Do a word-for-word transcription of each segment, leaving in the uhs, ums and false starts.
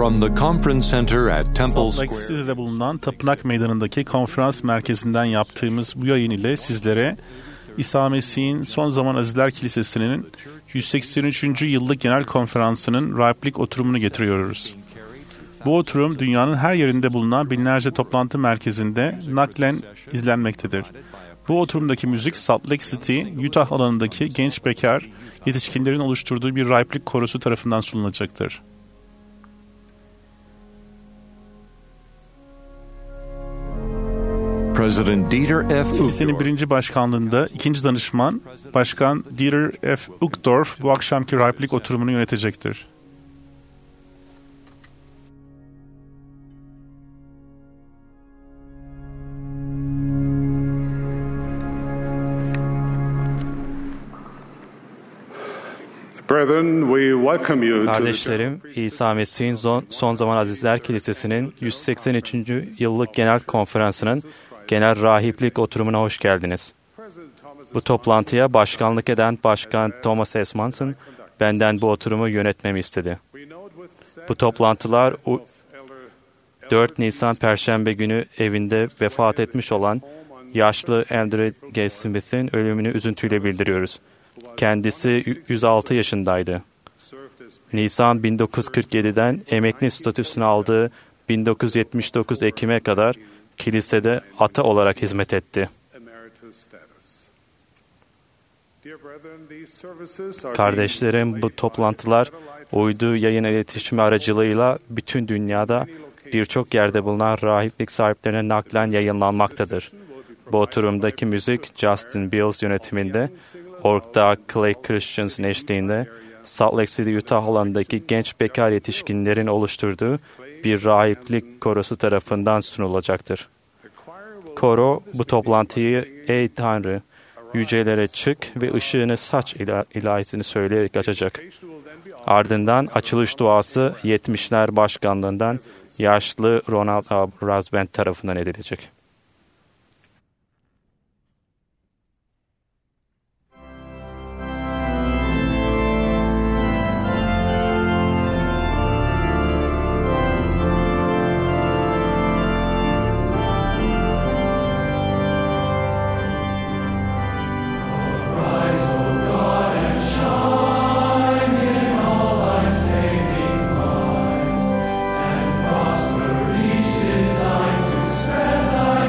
From the conference center at Temple Salt Lake Square. City'de bulunan Tapınak Meydanı'ndaki konferans merkezinden yaptığımız bu yayın ile sizlere İsa Mesih'in Son Zaman Azizler Kilisesi'nin yüz seksen üçüncü yıllık genel konferansının rahiplik oturumunu getiriyoruz. Bu oturum dünyanın her yerinde bulunan binlerce toplantı merkezinde naklen izlenmektedir. Bu oturumdaki müzik Salt Lake City, Utah alanındaki genç bekar yetişkinlerin oluşturduğu bir rahiplik korosu tarafından sunulacaktır. President Dieter F. Kilisenin birinci başkanlığında ikinci danışman Başkan Dieter F. Uchtdorf bu akşamki rahiplik oturumunu yönetecektir. Kardeşlerim, İsa Mesih'in son, son Zaman Azizler Kilisesi'nin yüz seksen üçüncü yıllık genel konferansının genel rahiplik oturumuna hoş geldiniz. Bu toplantıya başkanlık eden Başkan Thomas S. Monson, benden bu oturumu yönetmemi istedi. Bu toplantılar dört Nisan Perşembe günü evinde vefat etmiş olan yaşlı Andrew G. Smith'in ölümünü üzüntüyle bildiriyoruz. Kendisi yüz altı yaşındaydı. Nisan bin dokuz yüz kırk yedi'den emekli statüsünü aldığı bin dokuz yüz yetmiş dokuz Ekim'e kadar kilisede ata olarak hizmet etti. Kardeşlerim, bu toplantılar uydu yayın iletişimi aracılığıyla bütün dünyada birçok yerde bulunan rahiplik sahiplerine naklen yayınlanmaktadır. Bu oturumdaki müzik Justin Bills yönetiminde, Ork'ta Clay Christians'ın eşliğinde Salt Lake City, Utah alanındaki genç bekar yetişkinlerin oluşturduğu bir rahiplik korosu tarafından sunulacaktır. Koro bu toplantıyı "Ey Tanrı, yücelere çık ve ışığını saç" ilahisini söyleyerek açacak. Ardından açılış duası yetmişler başkanlığından yaşlı Ronald A. Rasband tarafından edilecek. Prosper each design to spread thy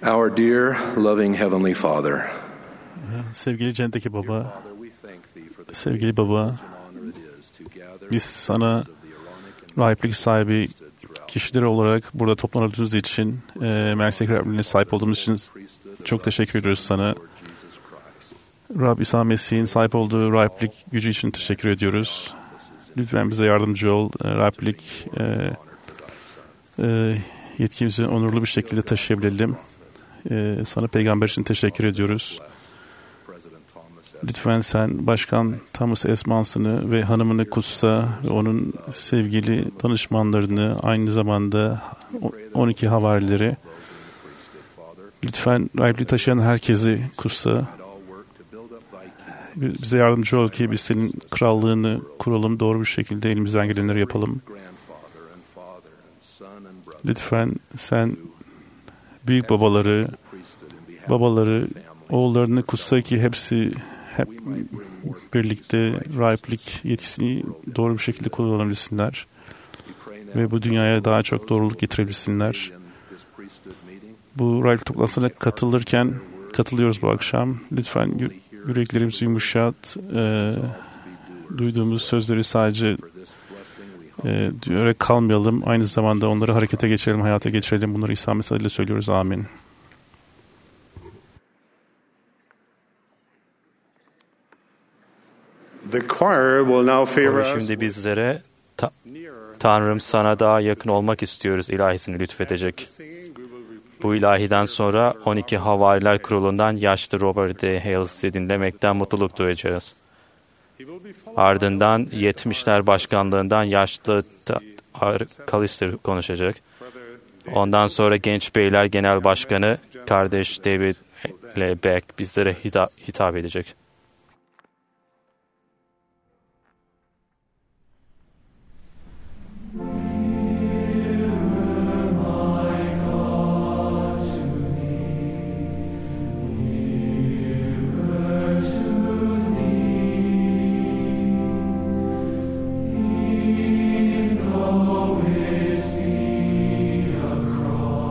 Our dear, loving Heavenly Father, Sevgili cennetteki Baba, sevgili Baba, biz sana rahiplik sahibi kişiler olarak burada toplandığımız için, e, Mersi rahipliğine sahip olduğumuz için çok teşekkür ediyoruz sana. Rab İsa Mesih'in sahip olduğu rahiplik gücü için teşekkür ediyoruz. Lütfen bize yardımcı ol. E, rahiplik e, e, yetkimizi onurlu bir şekilde taşıyabilelim. E, sana peygamber için teşekkür ediyoruz. Lütfen sen Başkan Thomas S. Manson'ı ve hanımını kutsa ve onun sevgili danışmanlarını, aynı zamanda on iki havarileri, lütfen rahipliği taşıyan herkesi kutsa. Bize yardımcı ol ki biz senin krallığını kuralım, doğru bir şekilde elimizden gelenleri yapalım. Lütfen sen büyük babaları, babaları, oğullarını kutsa ki hepsi hep birlikte rahiplik yetkisini doğru bir şekilde kullanabilsinler ve bu dünyaya daha çok doğruluk getirebilsinler. Bu rahiplik toplantısına katılırken katılıyoruz bu akşam. Lütfen yüreklerimizi yumuşat. E, duyduğumuz sözleri sadece e, diyerek kalmayalım. Aynı zamanda onları harekete geçirelim, hayata geçirelim. Bunları İsa Mesih adıyla söylüyoruz. Amin. Koro şimdi bizlere ta- Tanrım sana daha yakın olmak istiyoruz ilahisini lütfedecek. Bu ilahiden sonra on iki Havariler Kurulu'ndan yaşlı Robert D. Hales'i dinlemekten mutluluk duyacağız. Ardından yetmişler Başkanlığından yaşlı Kalister konuşacak. Ondan sonra Genç Beyler Genel Başkanı kardeş David L. Beck bizlere hita- hitap edecek.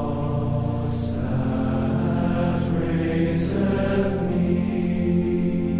Me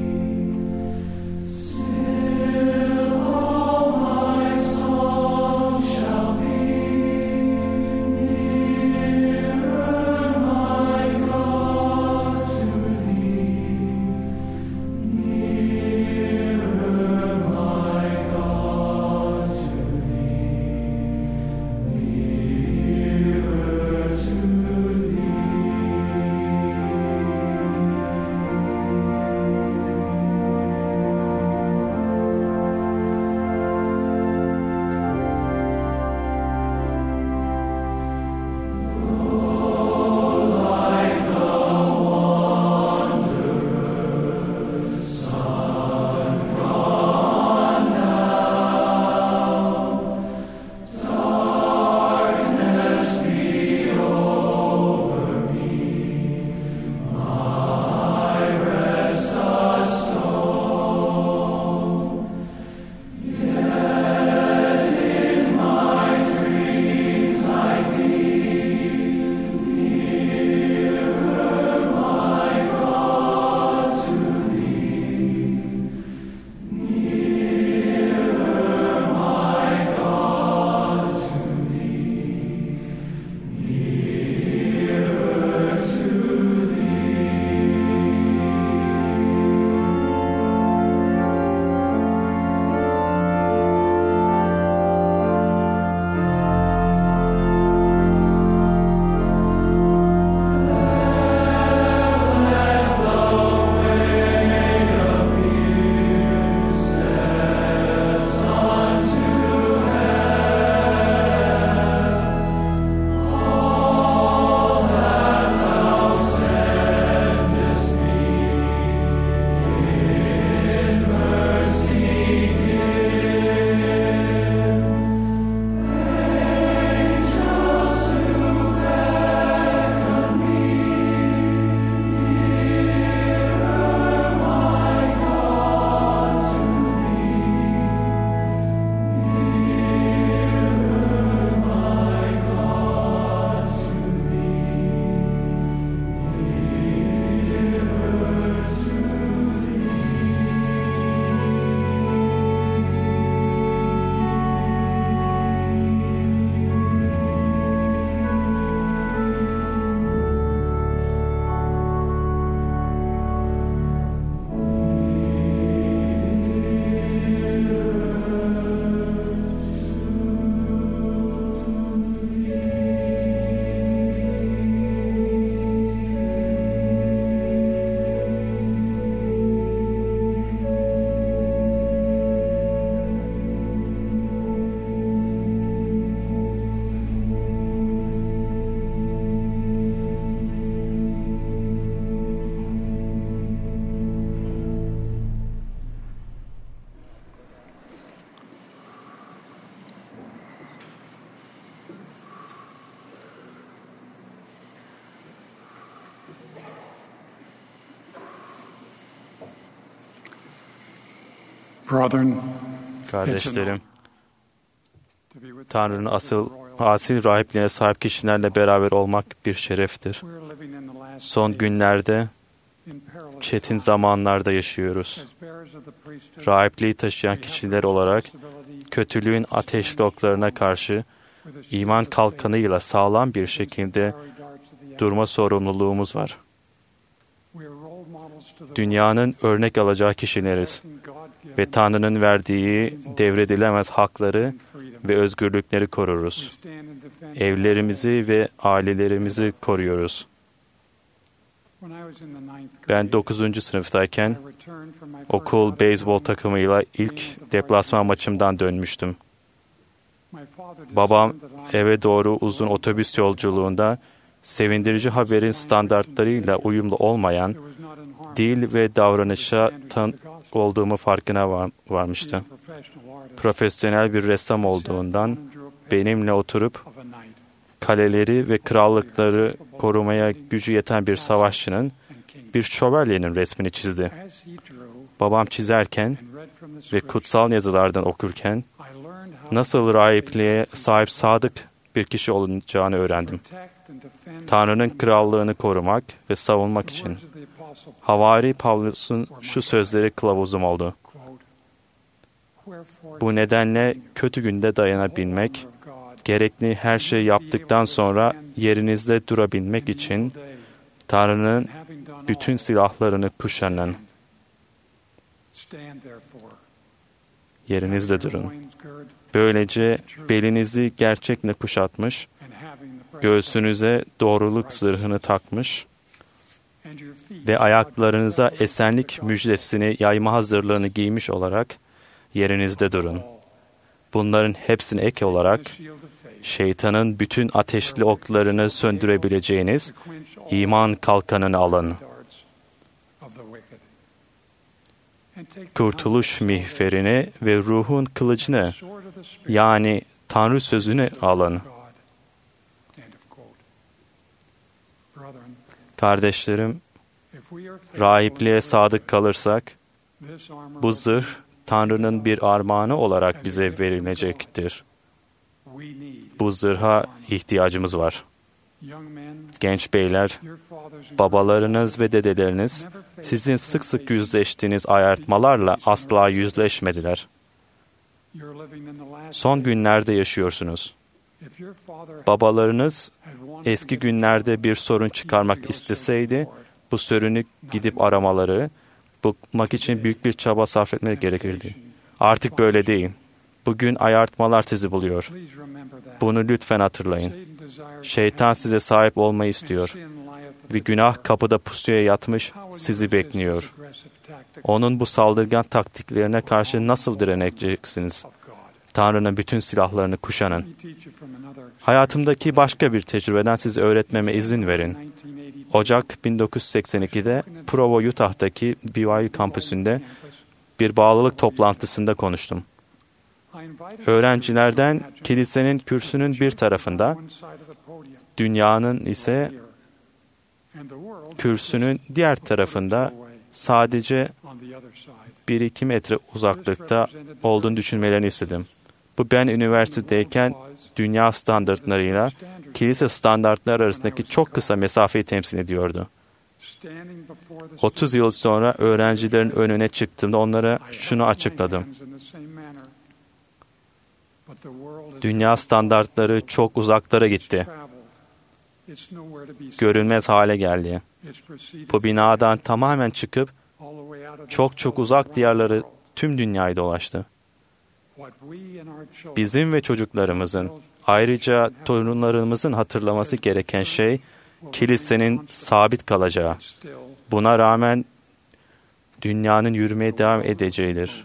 Kardeşlerim, Tanrı'nın asıl asil rahipliğine sahip kişilerle beraber olmak bir şereftir. Son günlerde, çetin zamanlarda yaşıyoruz. Rahipliği taşıyan kişiler olarak kötülüğün ateşli oklarına karşı iman kalkanıyla sağlam bir şekilde durma sorumluluğumuz var. Dünyanın örnek alacağı kişileriz ve Tanrı'nın verdiği devredilemez hakları ve özgürlükleri koruruz. Evlerimizi ve ailelerimizi koruyoruz. Ben dokuzuncu sınıftayken okul beyzbol takımıyla ilk deplasman maçımdan dönmüştüm. Babam eve doğru uzun otobüs yolculuğunda sevindirici haberin standartlarıyla uyumlu olmayan dil ve davranışa tanık olduğumu farkına var, varmıştı. Profesyonel bir ressam olduğundan benimle oturup kaleleri ve krallıkları korumaya gücü yeten bir savaşçının, bir şövalyenin resmini çizdi. Babam çizerken ve kutsal yazılardan okurken nasıl rahipliğe sahip sadık bir kişi olacağını öğrendim. Tanrı'nın krallığını korumak ve savunmak için. Havari Pavlus'un şu sözleri kılavuzum oldu. Bu nedenle kötü günde dayanabilmek, gerekli her şeyi yaptıktan sonra yerinizde durabilmek için Tanrı'nın bütün silahlarını kuşanın. Yerinizde durun. Böylece belinizi gerçekle kuşatmış, göğsünüze doğruluk zırhını takmış ve ayaklarınıza esenlik müjdesini yayma hazırlığını giymiş olarak yerinizde durun. Bunların hepsine ek olarak şeytanın bütün ateşli oklarını söndürebileceğiniz iman kalkanını alın. Kurtuluş mihverini ve ruhun kılıcını, yani Tanrı sözünü alın. Kardeşlerim, rahipliğe sadık kalırsak, bu zırh Tanrı'nın bir armağanı olarak bize verilecektir. Bu zırha ihtiyacımız var. Genç beyler, babalarınız ve dedeleriniz sizin sık sık yüzleştiğiniz ayartmalarla asla yüzleşmediler. Son günlerde yaşıyorsunuz. Babalarınız eski günlerde bir sorun çıkarmak isteseydi, bu sorunu gidip aramaları, bulmak için büyük bir çaba sarf etmeleri gerekirdi. Artık böyle değil. Bugün ayartmalar sizi buluyor. Bunu lütfen hatırlayın. Şeytan size sahip olmayı istiyor. Ve günah kapıda pusuya yatmış, sizi bekliyor. Onun bu saldırgan taktiklerine karşı nasıl direneceksiniz? Tanrı'nın bütün silahlarını kuşanın. Hayatımdaki başka bir tecrübeden size öğretmeme izin verin. Ocak bin dokuz yüz seksen ikide Provo, Utah'taki B Y U kampüsünde bir bağlılık toplantısında konuştum. Öğrencilerden kilisenin kürsünün bir tarafında, dünyanın ise kürsünün diğer tarafında sadece bir iki metre uzaklıkta olduğunu düşünmelerini istedim. Bu ben üniversitedeyken dünya standartlarıyla kilise standartları arasındaki çok kısa mesafeyi temsil ediyordu. otuz yıl sonra öğrencilerin önüne çıktığımda onlara şunu açıkladım. Dünya standartları çok uzaklara gitti. Görünmez hale geldi. Bu binadan tamamen çıkıp çok çok uzak diyarları tüm dünyayı dolaştı. Bizim ve çocuklarımızın, ayrıca torunlarımızın hatırlaması gereken şey, kilisenin sabit kalacağı. Buna rağmen dünyanın yürümeye devam edeceğidir.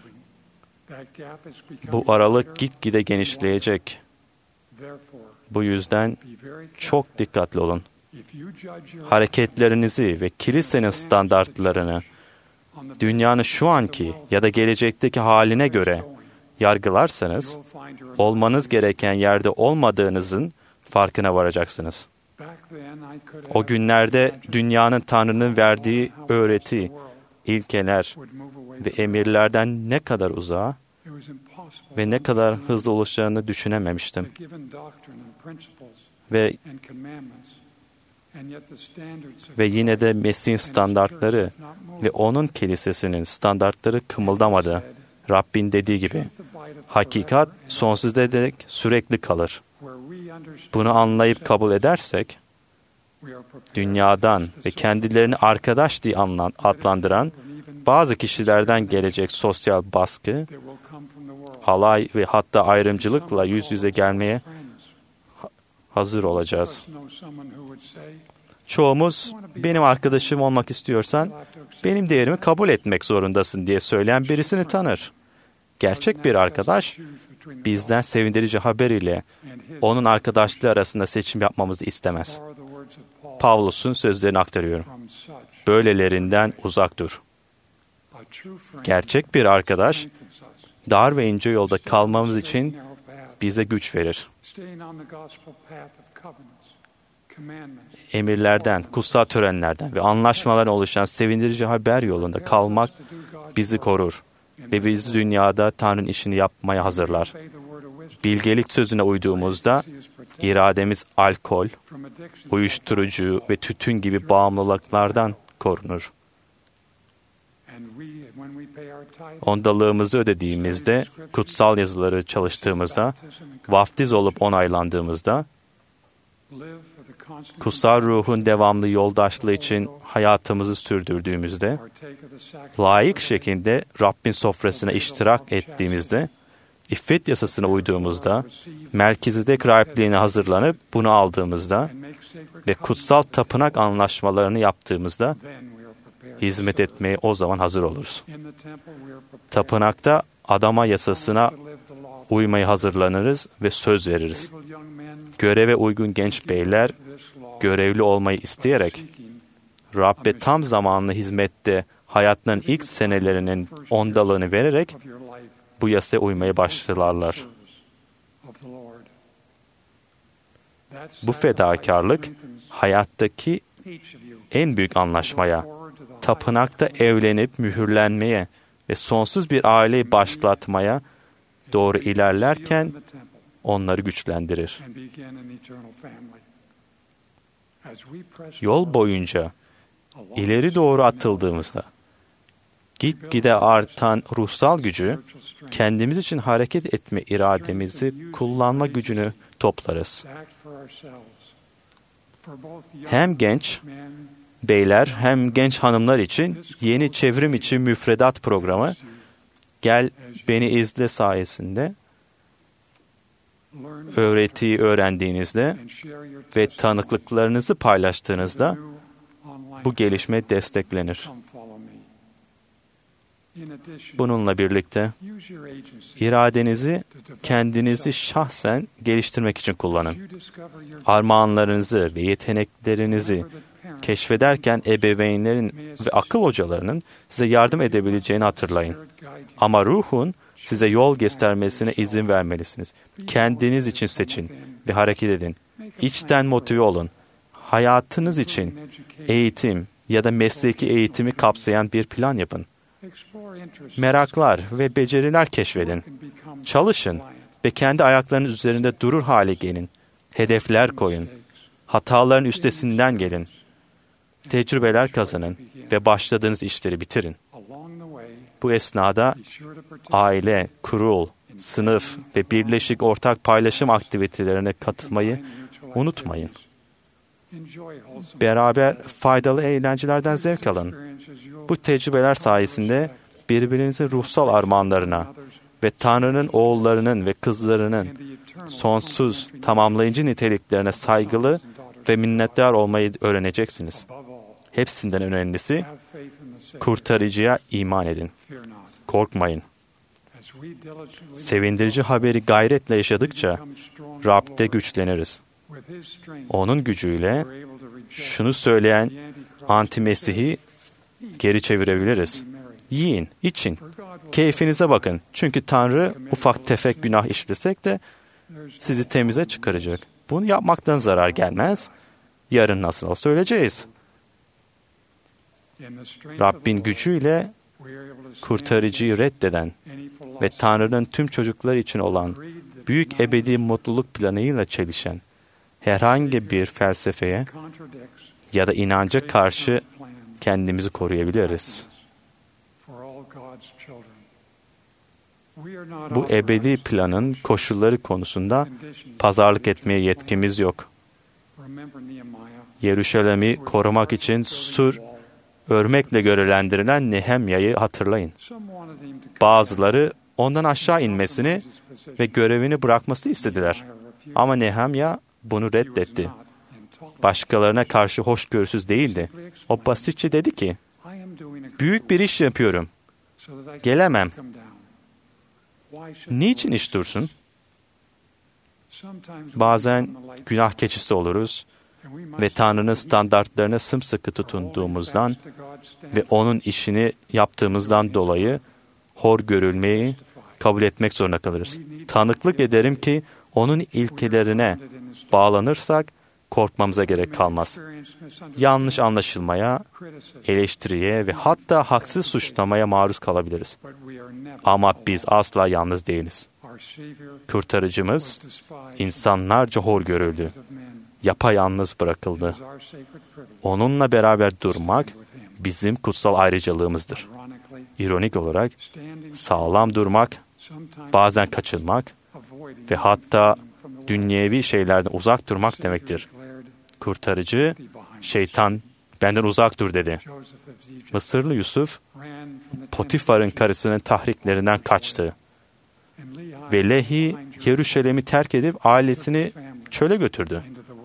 Bu aralık gitgide genişleyecek. Bu yüzden çok dikkatli olun. Hareketlerinizi ve kilisenin standartlarını dünyanın şu anki ya da gelecekteki haline göre yargılarsanız, olmanız gereken yerde olmadığınızın farkına varacaksınız. O günlerde dünyanın Tanrı'nın verdiği öğreti ilkeler ve emirlerden ne kadar uzağa ve ne kadar hızlı oluşacağını düşünememiştim. Ve ve yine de Mesih'in standartları ve onun kilisesinin standartları kımıldamadı. Rabbin dediği gibi, hakikat sonsuza dek sürekli kalır. Bunu anlayıp kabul edersek, dünyadan ve kendilerini arkadaş diye adlandıran bazı kişilerden gelecek sosyal baskı, alay ve hatta ayrımcılıkla yüz yüze gelmeye hazır olacağız. Çoğumuz, benim arkadaşım olmak istiyorsan, benim değerimi kabul etmek zorundasın diye söyleyen birisini tanır. Gerçek bir arkadaş, bizden sevindirici haber ile onun arkadaşlığı arasında seçim yapmamızı istemez. Pavlus'un sözlerini aktarıyorum. Böylelerinden uzak dur. Gerçek bir arkadaş, dar ve ince yolda kalmamız için bize güç verir. Emirlerden, kutsal törenlerden ve anlaşmalardan oluşan sevindirici haber yolunda kalmak bizi korur ve bizi dünyada Tanrı'nın işini yapmaya hazırlar. Bilgelik sözüne uyduğumuzda irademiz alkol, uyuşturucu ve tütün gibi bağımlılıklardan korunur. Ondalığımızı ödediğimizde, kutsal yazıları çalıştığımızda, vaftiz olup onaylandığımızda, kutsal ruhun devamlı yoldaşlığı için hayatımızı sürdürdüğümüzde, layık şekilde Rabbin sofrasına iştirak ettiğimizde, İffet yasasına uyduğumuzda, Melkizedek rahipliğine hazırlanıp bunu aldığımızda ve kutsal tapınak anlaşmalarını yaptığımızda, hizmet etmeye o zaman hazır oluruz. Tapınakta adama yasasına uymaya hazırlanırız ve söz veririz. Göreve uygun genç beyler, görevli olmayı isteyerek, Rabbe tam zamanlı hizmette hayatlarının ilk senelerinin ondalığını vererek, bu yasaya uymaya başlarlar. Bu fedakarlık, hayattaki en büyük anlaşmaya, tapınakta evlenip mühürlenmeye ve sonsuz bir aileyi başlatmaya doğru ilerlerken onları güçlendirir. Yol boyunca ileri doğru atıldığımızda, gitgide artan ruhsal gücü, kendimiz için hareket etme irademizi kullanma gücünü toplarız. Hem genç beyler hem genç hanımlar için yeni çevrim içi müfredat programı Gel Beni İzle sayesinde öğretiyi öğrendiğinizde ve tanıklıklarınızı paylaştığınızda bu gelişme desteklenir. Bununla birlikte iradenizi kendinizi şahsen geliştirmek için kullanın. Armağanlarınızı ve yeteneklerinizi keşfederken ebeveynlerin ve akıl hocalarının size yardım edebileceğini hatırlayın. Ama ruhun size yol göstermesine izin vermelisiniz. Kendiniz için seçin ve hareket edin. İçten motive olun. Hayatınız için eğitim ya da mesleki eğitimi kapsayan bir plan yapın. Meraklar ve beceriler keşfedin. Çalışın ve kendi ayaklarınız üzerinde durur hale gelin. Hedefler koyun. Hataların üstesinden gelin. Tecrübeler kazanın ve başladığınız işleri bitirin. Bu esnada aile, kurul, sınıf ve birleşik ortak paylaşım aktivitelerine katılmayı unutmayın. Beraber faydalı eğlencelerden zevk alın. Bu tecrübeler sayesinde birbirinizin ruhsal armağanlarına ve Tanrı'nın oğullarının ve kızlarının sonsuz tamamlayıcı niteliklerine saygılı ve minnettar olmayı öğreneceksiniz. Hepsinden önemlisi, kurtarıcıya iman edin. Korkmayın. Sevindirici haberi gayretle yaşadıkça Rab'de güçleniriz. Onun gücüyle şunu söyleyen anti-Mesih'i geri çevirebiliriz. Yiyin, için, keyfinize bakın. Çünkü Tanrı ufak tefek günah işlesek de sizi temize çıkaracak. Bunu yapmaktan zarar gelmez. Yarın nasıl olsa öleceğiz. Rabbin gücüyle kurtarıcıyı reddeden ve Tanrı'nın tüm çocuklar için olan büyük ebedi mutluluk planıyla çelişen herhangi bir felsefeye ya da inanca karşı kendimizi koruyabiliriz. Bu ebedi planın koşulları konusunda pazarlık etmeye yetkimiz yok. Yeruşalim'i korumak için sur örmekle görevlendirilen Nehemya'yı hatırlayın. Bazıları ondan aşağı inmesini ve görevini bırakmasını istediler. Ama Nehemya bunu reddetti. Başkalarına karşı hoşgörüsüz değildi. O basitçe dedi ki, büyük bir iş yapıyorum. Gelemem. Niçin iş dursun? Bazen günah keçisi oluruz ve Tanrı'nın standartlarına sımsıkı tutunduğumuzdan ve O'nun işini yaptığımızdan dolayı hor görülmeyi kabul etmek zorunda kalırız. Tanıklık ederim ki O'nun ilkelerine bağlanırsak korkmamıza gerek kalmaz. Yanlış anlaşılmaya, eleştiriye ve hatta haksız suçlamaya maruz kalabiliriz. Ama biz asla yalnız değiliz. Kurtarıcımız insanlarca hor görüldü. Yapayalnız bırakıldı. Onunla beraber durmak bizim kutsal ayrıcalığımızdır. İronik olarak sağlam durmak, bazen kaçınmak ve hatta dünyevi şeylerden uzak durmak demektir. Kurtarıcı, şeytan benden uzak dur dedi. Mısırlı Yusuf, Potifar'ın karısının tahriklerinden kaçtı. Ve Lehi, Yeruşalim'i terk edip ailesini çöle götürdü.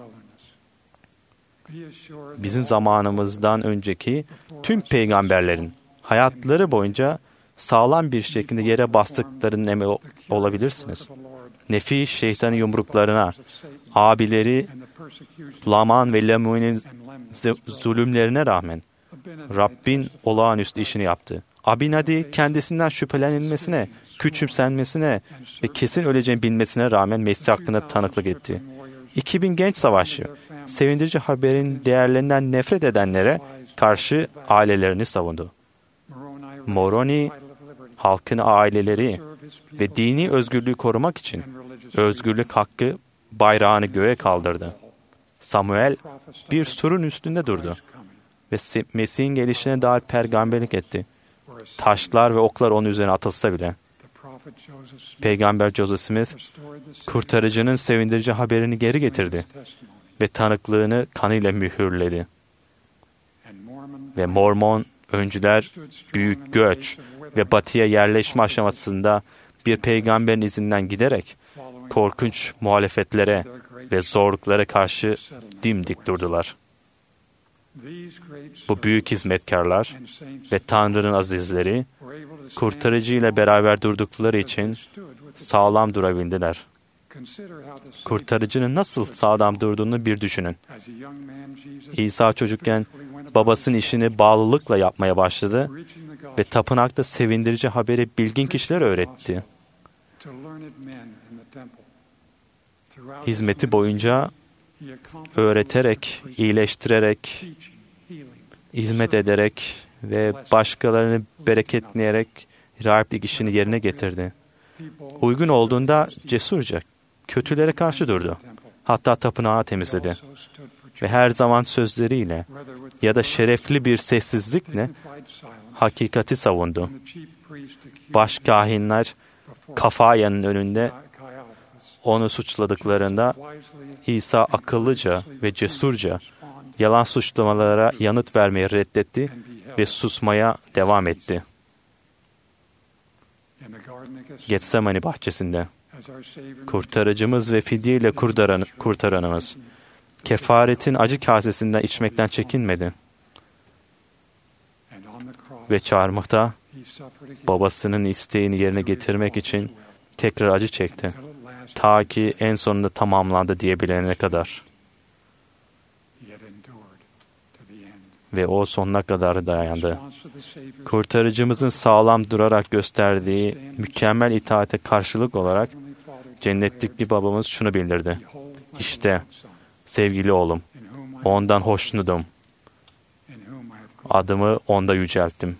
Bizim zamanımızdan önceki tüm peygamberlerin hayatları boyunca sağlam bir şekilde yere bastıklarının emin olabilirsiniz. Nefis şeytanın yumruklarına, abileri Laman ve Lemuel'in zulümlerine rağmen Rabbin olağanüstü işini yaptı. Abinadi kendisinden şüphelenilmesine, küçümsenmesine ve kesin öleceğini bilmesine rağmen Mesih hakkında tanıklık etti. iki bin genç savaşçı, sevindirici haberin değerlerinden nefret edenlere karşı ailelerini savundu. Moroni, halkın aileleri ve dini özgürlüğü korumak için özgürlük hakkı bayrağını göğe kaldırdı. Samuel bir surun üstünde durdu ve Mesih'in gelişine dair peygamberlik etti. Taşlar ve oklar onun üzerine atılsa bile. Peygamber Joseph Smith, kurtarıcının sevindirici haberini geri getirdi ve tanıklığını kanıyla mühürledi. Ve Mormon öncüler büyük göç ve batıya yerleşme aşamasında bir peygamberin izinden giderek korkunç muhalefetlere ve zorluklara karşı dimdik durdular. Bu büyük hizmetkarlar ve Tanrı'nın azizleri kurtarıcı ile beraber durdukları için sağlam durabildiler. Kurtarıcının nasıl sağlam durduğunu bir düşünün. İsa çocukken babasının işini bağlılıkla yapmaya başladı ve tapınakta sevindirici haberi bilgin kişilere öğretti. Hizmeti boyunca öğreterek, iyileştirerek, hizmet ederek ve başkalarını bereketleyerek rahiplik işini yerine getirdi. Uygun olduğunda cesurca kötülere karşı durdu. Hatta tapınağı temizledi. Ve her zaman sözleriyle ya da şerefli bir sessizlikle hakikati savundu. Başkahinler Kafaya'nın önünde onu suçladıklarında İsa akıllıca ve cesurca yalan suçlamalara yanıt vermeyi reddetti ve susmaya devam etti. Getsemani bahçesinde kurtarıcımız ve fidye ile kurtaran, kurtaranımız kefaretin acı kasesinden içmekten çekinmedi. Ve çarmıhta babasının isteğini yerine getirmek için tekrar acı çekti. Ta ki en sonunda tamamlandı diyebilene kadar. Ve o sonuna kadar dayandı. Kurtarıcımızın sağlam durarak gösterdiği mükemmel itaate karşılık olarak cennetteki babamız şunu bildirdi. İşte sevgili oğlum, ondan hoşnutum Adımı onda yücelttim.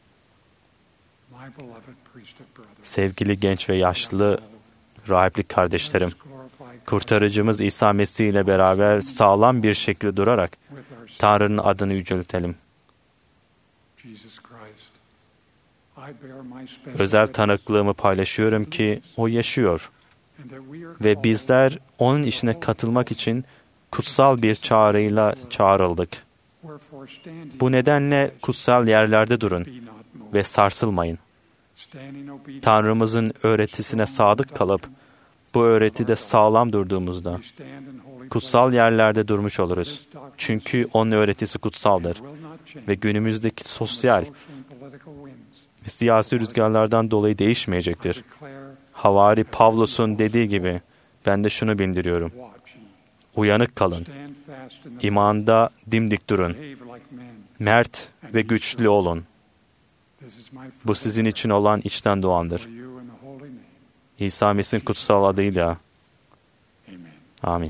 Sevgili genç ve yaşlı rahiplik kardeşlerim, kurtarıcımız İsa Mesih ile beraber sağlam bir şekilde durarak Tanrı'nın adını yüceltelim. Özel tanıklığımı paylaşıyorum ki O yaşıyor ve bizler O'nun işine katılmak için kutsal bir çağrıyla çağrıldık. Bu nedenle kutsal yerlerde durun ve sarsılmayın. Tanrımızın öğretisine sadık kalıp bu öğretide sağlam durduğumuzda kutsal yerlerde durmuş oluruz. Çünkü onun öğretisi kutsaldır ve günümüzdeki sosyal ve siyasi rüzgarlardan dolayı değişmeyecektir. Havari Pavlus'un dediği gibi ben de şunu bildiriyorum. Uyanık kalın. İmanda dimdik durun. Mert ve güçlü olun. Bu sizin için olan içten doğandır. İsa Mesih'in kutsal adıyla. Amin.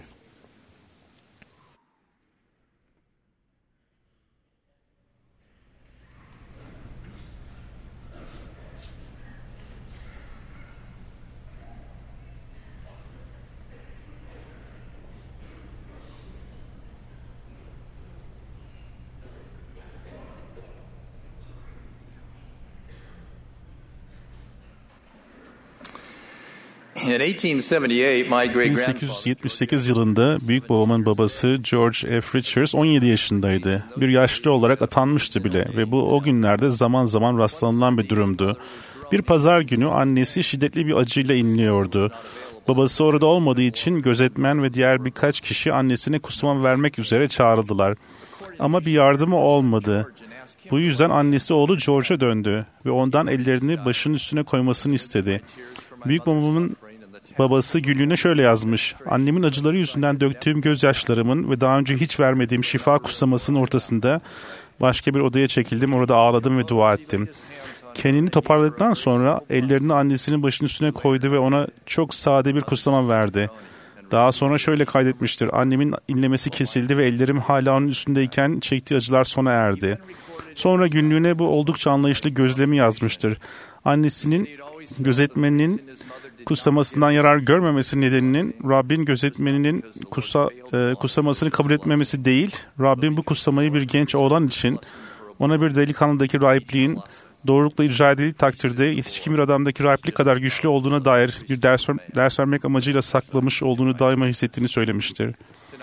bin sekiz yüz yetmiş sekiz yılında büyük babamın babası George F. Richards on yedi yaşındaydı. Bir yaşlı olarak atanmıştı bile ve bu o günlerde zaman zaman rastlanılan bir durumdu. Bir pazar günü annesi şiddetli bir acıyla inliyordu. Babası orada olmadığı için gözetmen ve diğer birkaç kişi annesine kusma vermek üzere çağrıldılar. Ama bir yardımı olmadı. Bu yüzden annesi oğlu George'a döndü ve ondan ellerini başının üstüne koymasını istedi. Büyük babamın babası günlüğüne şöyle yazmış. Annemin acıları yüzünden döktüğüm gözyaşlarımın ve daha önce hiç vermediğim şifa kutsamasının ortasında başka bir odaya çekildim. Orada ağladım ve dua ettim. Kendini toparladıktan sonra ellerini annesinin başının üstüne koydu ve ona çok sade bir kutsama verdi. Daha sonra şöyle kaydetmiştir. Annemin inlemesi kesildi ve ellerim hala onun üstündeyken çektiği acılar sona erdi. Sonra günlüğüne bu oldukça anlayışlı gözlemi yazmıştır. Annesinin gözetmeninin kutsamasından yarar görmemesi nedeninin Rabbin gözetmeninin kutsa, e, kutsamasını kabul etmemesi değil, Rabbin bu kutsamayı bir genç oğlan için ona bir delikanlıdaki rahipliğin doğrulukla icra edildiği takdirde yetişkin bir adamdaki rahiplik kadar güçlü olduğuna dair bir ders, ders vermek amacıyla saklamış olduğunu daima hissettiğini söylemiştir.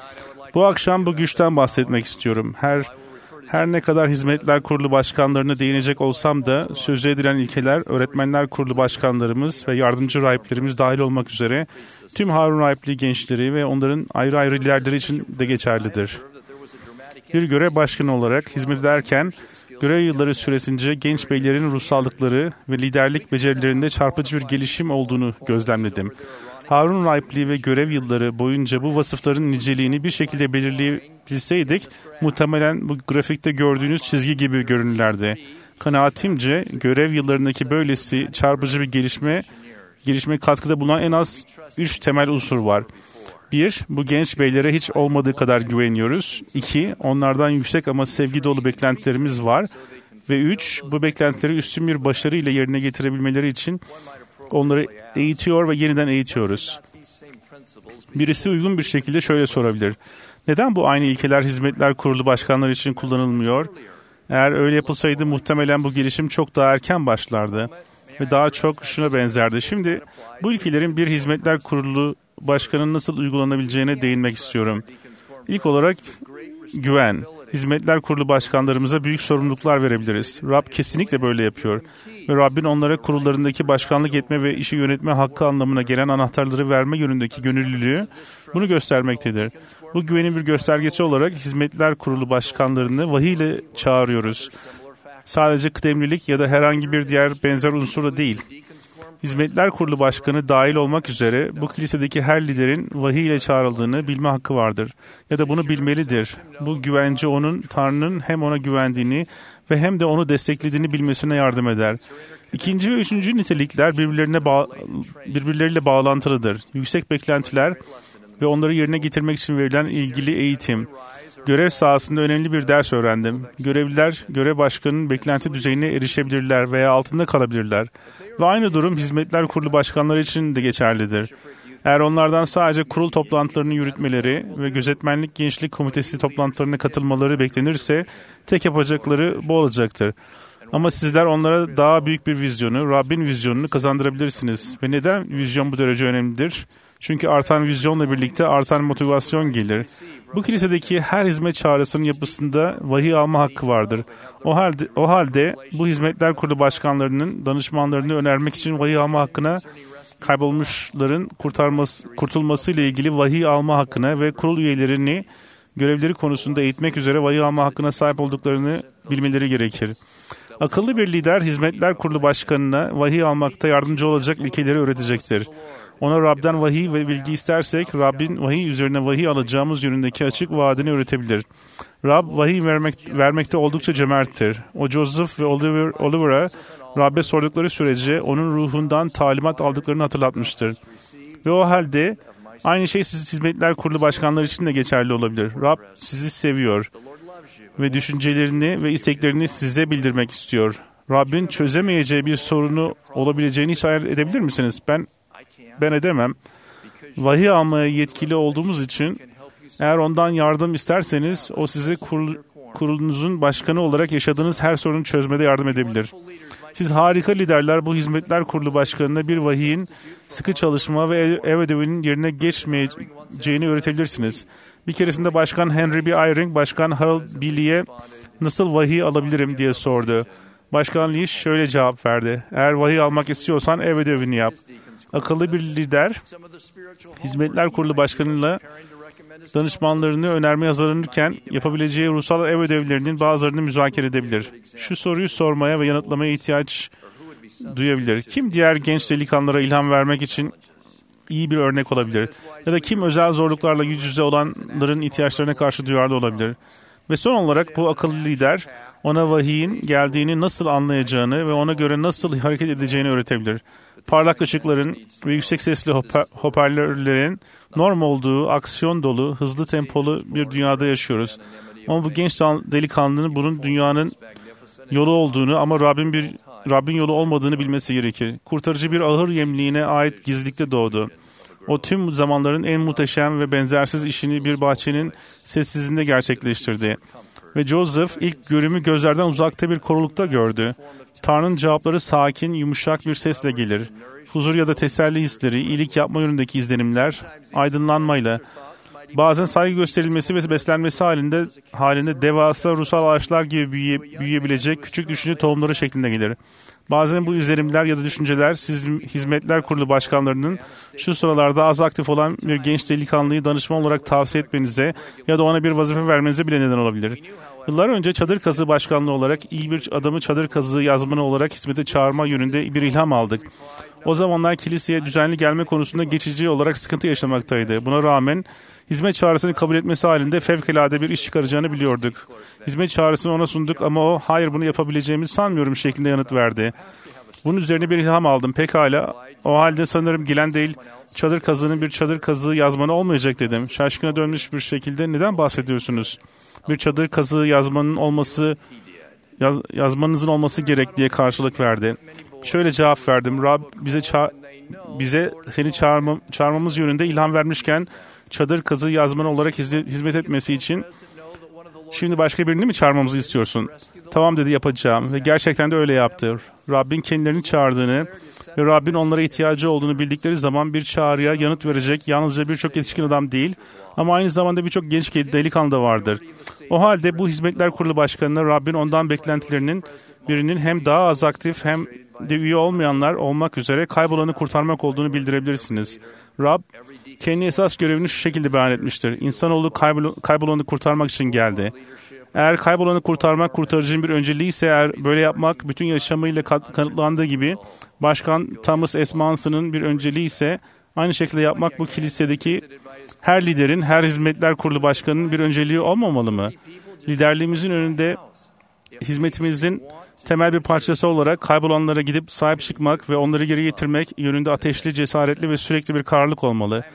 Bu akşam bu güçten bahsetmek istiyorum. Her Her ne kadar Hizmetler Kurulu başkanlarına değinecek olsam da sözü edilen ilkeler öğretmenler kurulu başkanlarımız ve yardımcı rahiplerimiz dahil olmak üzere tüm Harun rahipliği gençleri ve onların ayrı ayrı liderleri için de geçerlidir. Bir görev başkanı olarak hizmet ederken görev yılları süresince genç beylerin ruhsallıkları ve liderlik becerilerinde çarpıcı bir gelişim olduğunu gözlemledim. Harun rahipliği ve görev yılları boyunca bu vasıfların niceliğini bir şekilde belirleyebilseydik, muhtemelen bu grafikte gördüğünüz çizgi gibi görünürlerdi. Kanaatimce görev yıllarındaki böylesi çarpıcı bir gelişme, gelişme katkıda bulunan en az üç temel unsur var. Bir, bu genç beylere hiç olmadığı kadar güveniyoruz. İki, onlardan yüksek ama sevgi dolu beklentilerimiz var. Ve üç, bu beklentileri üstün bir başarı ile yerine getirebilmeleri için onları eğitiyor ve yeniden eğitiyoruz. Birisi uygun bir şekilde şöyle sorabilir. Neden bu aynı ilkeler Hizmetler Kurulu başkanları için kullanılmıyor? Eğer öyle yapılsaydı muhtemelen bu gelişim çok daha erken başlardı. Ve daha çok şuna benzerdi. Şimdi bu ilkelerin bir Hizmetler Kurulu başkanının nasıl uygulanabileceğine değinmek istiyorum. İlk olarak güven. Hizmetler Kurulu başkanlarımıza büyük sorumluluklar verebiliriz. Rab kesinlikle böyle yapıyor. Ve Rabbin onlara kurullarındaki başkanlık etme ve işi yönetme hakkı anlamına gelen anahtarları verme yönündeki gönüllülüğü bunu göstermektedir. Bu güvenin bir göstergesi olarak Hizmetler Kurulu başkanlarını vahiy ile çağırıyoruz. Sadece kıdemlilik ya da herhangi bir diğer benzer unsurla değil. Hizmetler Kurulu Başkanı dahil olmak üzere bu kilisedeki her liderin vahiy ile çağrıldığını bilme hakkı vardır. Ya da bunu bilmelidir. Bu güvence onun Tanrı'nın hem ona güvendiğini ve hem de onu desteklediğini bilmesine yardım eder. İkinci ve üçüncü nitelikler birbirlerine bağ- birbirleriyle bağlantılıdır. Yüksek beklentiler ve onları yerine getirmek için verilen ilgili eğitim. görev sahasında önemli bir ders öğrendim. Görevliler, görev başkanının beklenti düzeyine erişebilirler veya altında kalabilirler. Ve aynı durum Hizmetler Kurulu başkanları için de geçerlidir. Eğer onlardan sadece kurul toplantılarını yürütmeleri ve gözetmenlik gençlik komitesi toplantılarına katılmaları beklenirse tek yapacakları bu olacaktır. Ama sizler onlara daha büyük bir vizyonu, Rabbin vizyonunu kazandırabilirsiniz. Ve neden vizyon bu derece önemlidir? Çünkü artan vizyonla birlikte artan motivasyon gelir. Bu kilisedeki her hizmet çağrısının yapısında vahiy alma hakkı vardır. O halde, o halde bu hizmetler kurulu başkanlarının danışmanlarını önermek için vahiy alma hakkına, kaybolmuşların kurtarması, kurtulması ile ilgili vahiy alma hakkına ve kurul üyelerini görevleri konusunda eğitmek üzere vahiy alma hakkına sahip olduklarını bilmeleri gerekir. Akıllı bir lider, hizmetler kurulu başkanına vahiy almakta yardımcı olacak ilkeleri öğretecektir. Ona Rab'den vahiy ve bilgi istersek, Rabbin vahiy üzerine vahiy alacağımız yönündeki açık vaadini öğretebilir. Rab, vahiy vermek, vermekte oldukça cömerttir. O Joseph ve Oliver, Oliver'a Rab'be sordukları sürece onun ruhundan talimat aldıklarını hatırlatmıştır. Ve o halde aynı şey siz hizmetler kurulu başkanları için de geçerli olabilir. Rab sizi seviyor ve düşüncelerini ve isteklerini size bildirmek istiyor. Rabbin çözemeyeceği bir sorunu olabileceğini hiç hayal edebilir misiniz? Ben ben edemem. Vahiy almaya yetkili olduğumuz için eğer ondan yardım isterseniz o size kurul, kurulunuzun başkanı olarak yaşadığınız her sorunu çözmede yardım edebilir. Siz harika liderler bu hizmetler kurulu başkanına bir vahiyin sıkı çalışma ve ev ödevinin yerine geçmeyeceğini öğretebilirsiniz. Bir keresinde Başkan Henry B. Eyring, Başkan Harold B. Lee'ye nasıl vahiy alabilirim diye sordu. Başkan Lee şöyle cevap verdi. Eğer vahiy almak istiyorsan ev ödevini yap. Akıllı bir lider, hizmetler kurulu başkanıyla danışmanlarını önermeye hazırlanırken yapabileceği ruhsal ev ödevlerinin bazılarını müzakere edebilir. Şu soruyu sormaya ve yanıtlamaya ihtiyaç duyabilir. Kim diğer genç delikanlılara ilham vermek için iyi bir örnek olabilir? Ya da kim özel zorluklarla yüz yüze olanların ihtiyaçlarına karşı duyarlı olabilir? Ve son olarak bu akıllı lider ona vahiyin geldiğini nasıl anlayacağını ve ona göre nasıl hareket edeceğini öğretebilir. Parlak ışıkların ve yüksek sesli hoparlörlerin norm olduğu, aksiyon dolu, hızlı tempolu bir dünyada yaşıyoruz. Ama bu genç delikanlının bunun dünyanın yolu olduğunu ama Rabbin bir Rabbin yolu olmadığını bilmesi gerekir. Kurtarıcı bir ahır yemliğine ait gizlilikte doğdu. O tüm zamanların en muhteşem ve benzersiz işini bir bahçenin sessizliğinde gerçekleştirdi. Ve Joseph ilk görümü gözlerden uzakta bir korulukta gördü. Tanrı'nın cevapları sakin, yumuşak bir sesle gelir. Huzur ya da teselli hisleri, iyilik yapma yönündeki izlenimler, aydınlanmayla, bazen saygı gösterilmesi ve beslenmesi halinde halinde devasa ruhsal ağaçlar gibi büyüye, büyüyebilecek küçük düşünce tohumları şeklinde gelir. Bazen bu izlenimler ya da düşünceler siz hizmetler kurulu başkanlarının şu sıralarda az aktif olan bir genç delikanlıyı danışman olarak tavsiye etmenize ya da ona bir vazife vermenize bile neden olabilir. Yıllar önce çadır kazığı başkanlığı olarak iyi bir adamı çadır kazığı yazmanı olarak hizmete çağırma yönünde bir ilham aldık. O zamanlar kiliseye düzenli gelme konusunda geçici olarak sıkıntı yaşamaktaydı. Buna rağmen hizmet çağrısını kabul etmesi halinde fevkalade bir iş çıkaracağını biliyorduk. Hizmet çağrısını ona sunduk ama o hayır bunu yapabileceğimizi sanmıyorum şeklinde yanıt verdi. Bunun üzerine bir ilham aldım. Pekala, o halde sanırım gelen değil, çadır kazığının bir çadır kazığı yazmanı olmayacak dedim. Şaşkına dönmüş bir şekilde neden bahsediyorsunuz? Bir çadır kazığı yazmanın olması, yaz, yazmanızın olması gerek diye karşılık verdi. Şöyle cevap verdim. Rab bize ça- bize seni çağırma, çağırmamız yönünde ilham vermişken çadır kazığı yazmanı olarak hizmet etmesi için şimdi başka birini mi çağırmamızı istiyorsun? Tamam dedi, yapacağım. Ve gerçekten de öyle yaptı. Rabbin kendilerini çağırdığını ve Rabbin onlara ihtiyacı olduğunu bildikleri zaman bir çağrıya yanıt verecek yalnızca birçok yetişkin adam değil ama aynı zamanda birçok genç delikanlı da vardır. O halde bu hizmetler kurulu başkanına Rabbin ondan beklentilerinin birinin hem daha az aktif hem de üye olmayanlar olmak üzere kaybolanı kurtarmak olduğunu bildirebilirsiniz. Rab kendi esas görevini şu şekilde beyan etmiştir. İnsanoğlu kaybol- kaybolanı kurtarmak için geldi. Eğer kaybolanı kurtarmak kurtarıcının bir önceliği ise eğer böyle yapmak bütün yaşamıyla kanıtlandığı gibi Başkan Thomas S. Manson'ın bir önceliği ise aynı şekilde yapmak bu kilisedeki her liderin, her hizmetler kurulu başkanının bir önceliği olmamalı mı? Liderliğimizin önünde hizmetimizin temel bir parçası olarak kaybolanlara gidip sahip çıkmak ve onları geri getirmek yönünde ateşli, cesaretli ve sürekli bir kararlılık olmalı.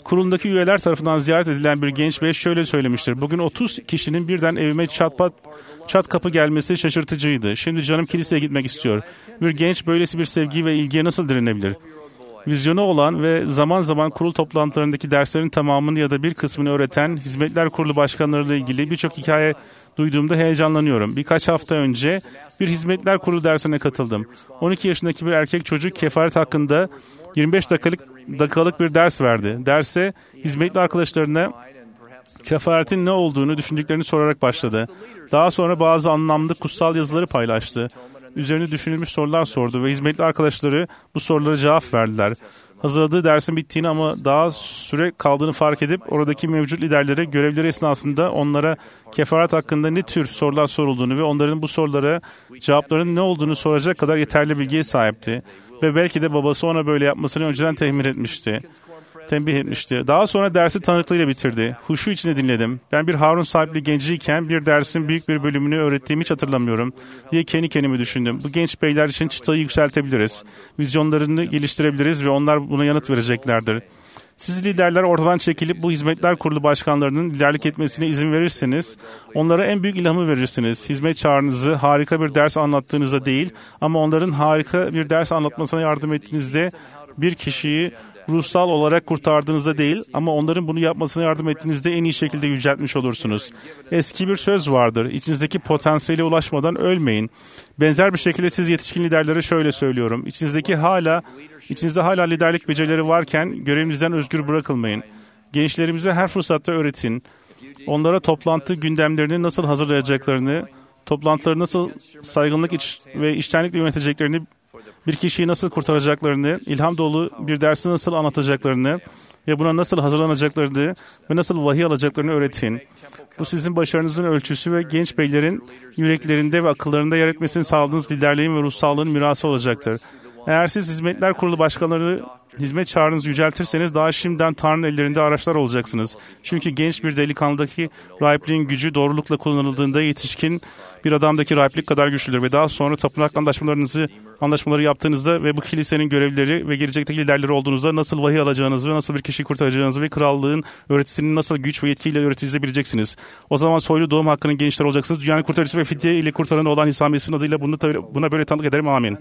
Kurulundaki üyeler tarafından ziyaret edilen bir genç bey şöyle söylemiştir. Bugün otuz kişinin birden evime çat pat, çat kapı gelmesi şaşırtıcıydı. Şimdi canım kiliseye gitmek istiyor. Bir genç böylesi bir sevgi ve ilgiye nasıl direnebilir? Vizyonu olan ve zaman zaman kurul toplantılarındaki derslerin tamamını ya da bir kısmını öğreten Hizmetler Kurulu başkanlarıyla ilgili birçok hikaye duyduğumda heyecanlanıyorum. Birkaç hafta önce bir Hizmetler Kurulu dersine katıldım. on iki yaşındaki bir erkek çocuk kefaret hakkında yirmi beş dakikalık, dakikalık bir ders verdi. Derse hizmetli arkadaşlarına kefaretin ne olduğunu düşündüklerini sorarak başladı. Daha sonra bazı anlamlı kutsal yazıları paylaştı. Üzerine düşünülmüş sorular sordu ve hizmetli arkadaşları bu sorulara cevap verdiler. Hazırladığı dersin bittiğini ama daha süre kaldığını fark edip oradaki mevcut liderlere görevleri esnasında onlara kefaret hakkında ne tür sorular sorulduğunu ve onların bu sorulara cevaplarının ne olduğunu soracak kadar yeterli bilgiye sahipti. Ve belki de babası ona böyle yapmasını önceden temin etmişti. Tembih etmişti. Daha sonra dersi tanıklığıyla bitirdi. Huşu içinde dinledim. Ben bir Harun sahipli genciyken bir dersin büyük bir bölümünü öğrettiğimi hiç hatırlamıyorum diye kendi kendime düşündüm. Bu genç beyler için çıtayı yükseltebiliriz. Vizyonlarını geliştirebiliriz ve onlar buna yanıt vereceklerdir. Siz liderler ortadan çekilip bu hizmetler kurulu başkanlarının liderlik etmesine izin verirseniz, onlara en büyük ilhamı verirsiniz. Hizmet çağrınızı harika bir ders anlattığınızda değil, ama onların harika bir ders anlatmasına yardım ettiğinizde bir kişiyi ruhsal olarak kurtardığınızda değil, ama onların bunu yapmasına yardım ettiğinizde en iyi şekilde yüceltmiş olursunuz. Eski bir söz vardır. İçinizdeki potansiyele ulaşmadan ölmeyin. Benzer bir şekilde siz yetişkin liderlere şöyle söylüyorum. İçinizdeki hala, içinizde hala liderlik becerileri varken görevinizden özgür bırakılmayın. Gençlerimize her fırsatta öğretin. Onlara toplantı gündemlerini nasıl hazırlayacaklarını, toplantıları nasıl saygınlık iç ve içtenlikle yöneteceklerini, bir kişiyi nasıl kurtaracaklarını, ilham dolu bir dersi nasıl anlatacaklarını ve buna nasıl hazırlanacaklarını ve nasıl vahiy alacaklarını öğretin. Bu sizin başarınızın ölçüsü ve genç beylerin yüreklerinde ve akıllarında yer etmesini sağladığınız liderliğin ve ruhsallığın mirası olacaktır. Eğer siz Hizmetler Kurulu başkanları hizmet çağrınızı yüceltirseniz daha şimdiden Tanrı'nın ellerinde araçlar olacaksınız. Çünkü genç bir delikanlıdaki rahipliğin gücü doğrulukla kullanıldığında yetişkin bir adamdaki rahiplik kadar güçlüdür ve daha sonra tapınak anlaşmalarınızı anlaşmaları yaptığınızda ve bu kilisenin görevlileri ve gelecekteki liderleri olduğunuzda nasıl vahiy alacağınızı ve nasıl bir kişiyi kurtaracağınızı ve krallığın öğretisini nasıl güç ve yetkiyle öğreteceğinizi bileceksiniz. O zaman soylu doğum hakkının gençler olacaksınız. Dünyanın kurtarıcısı ve fidye ile kurtaranı olan İsa Mesih'in adıyla bunu, buna böyle tanık ederim. Amin.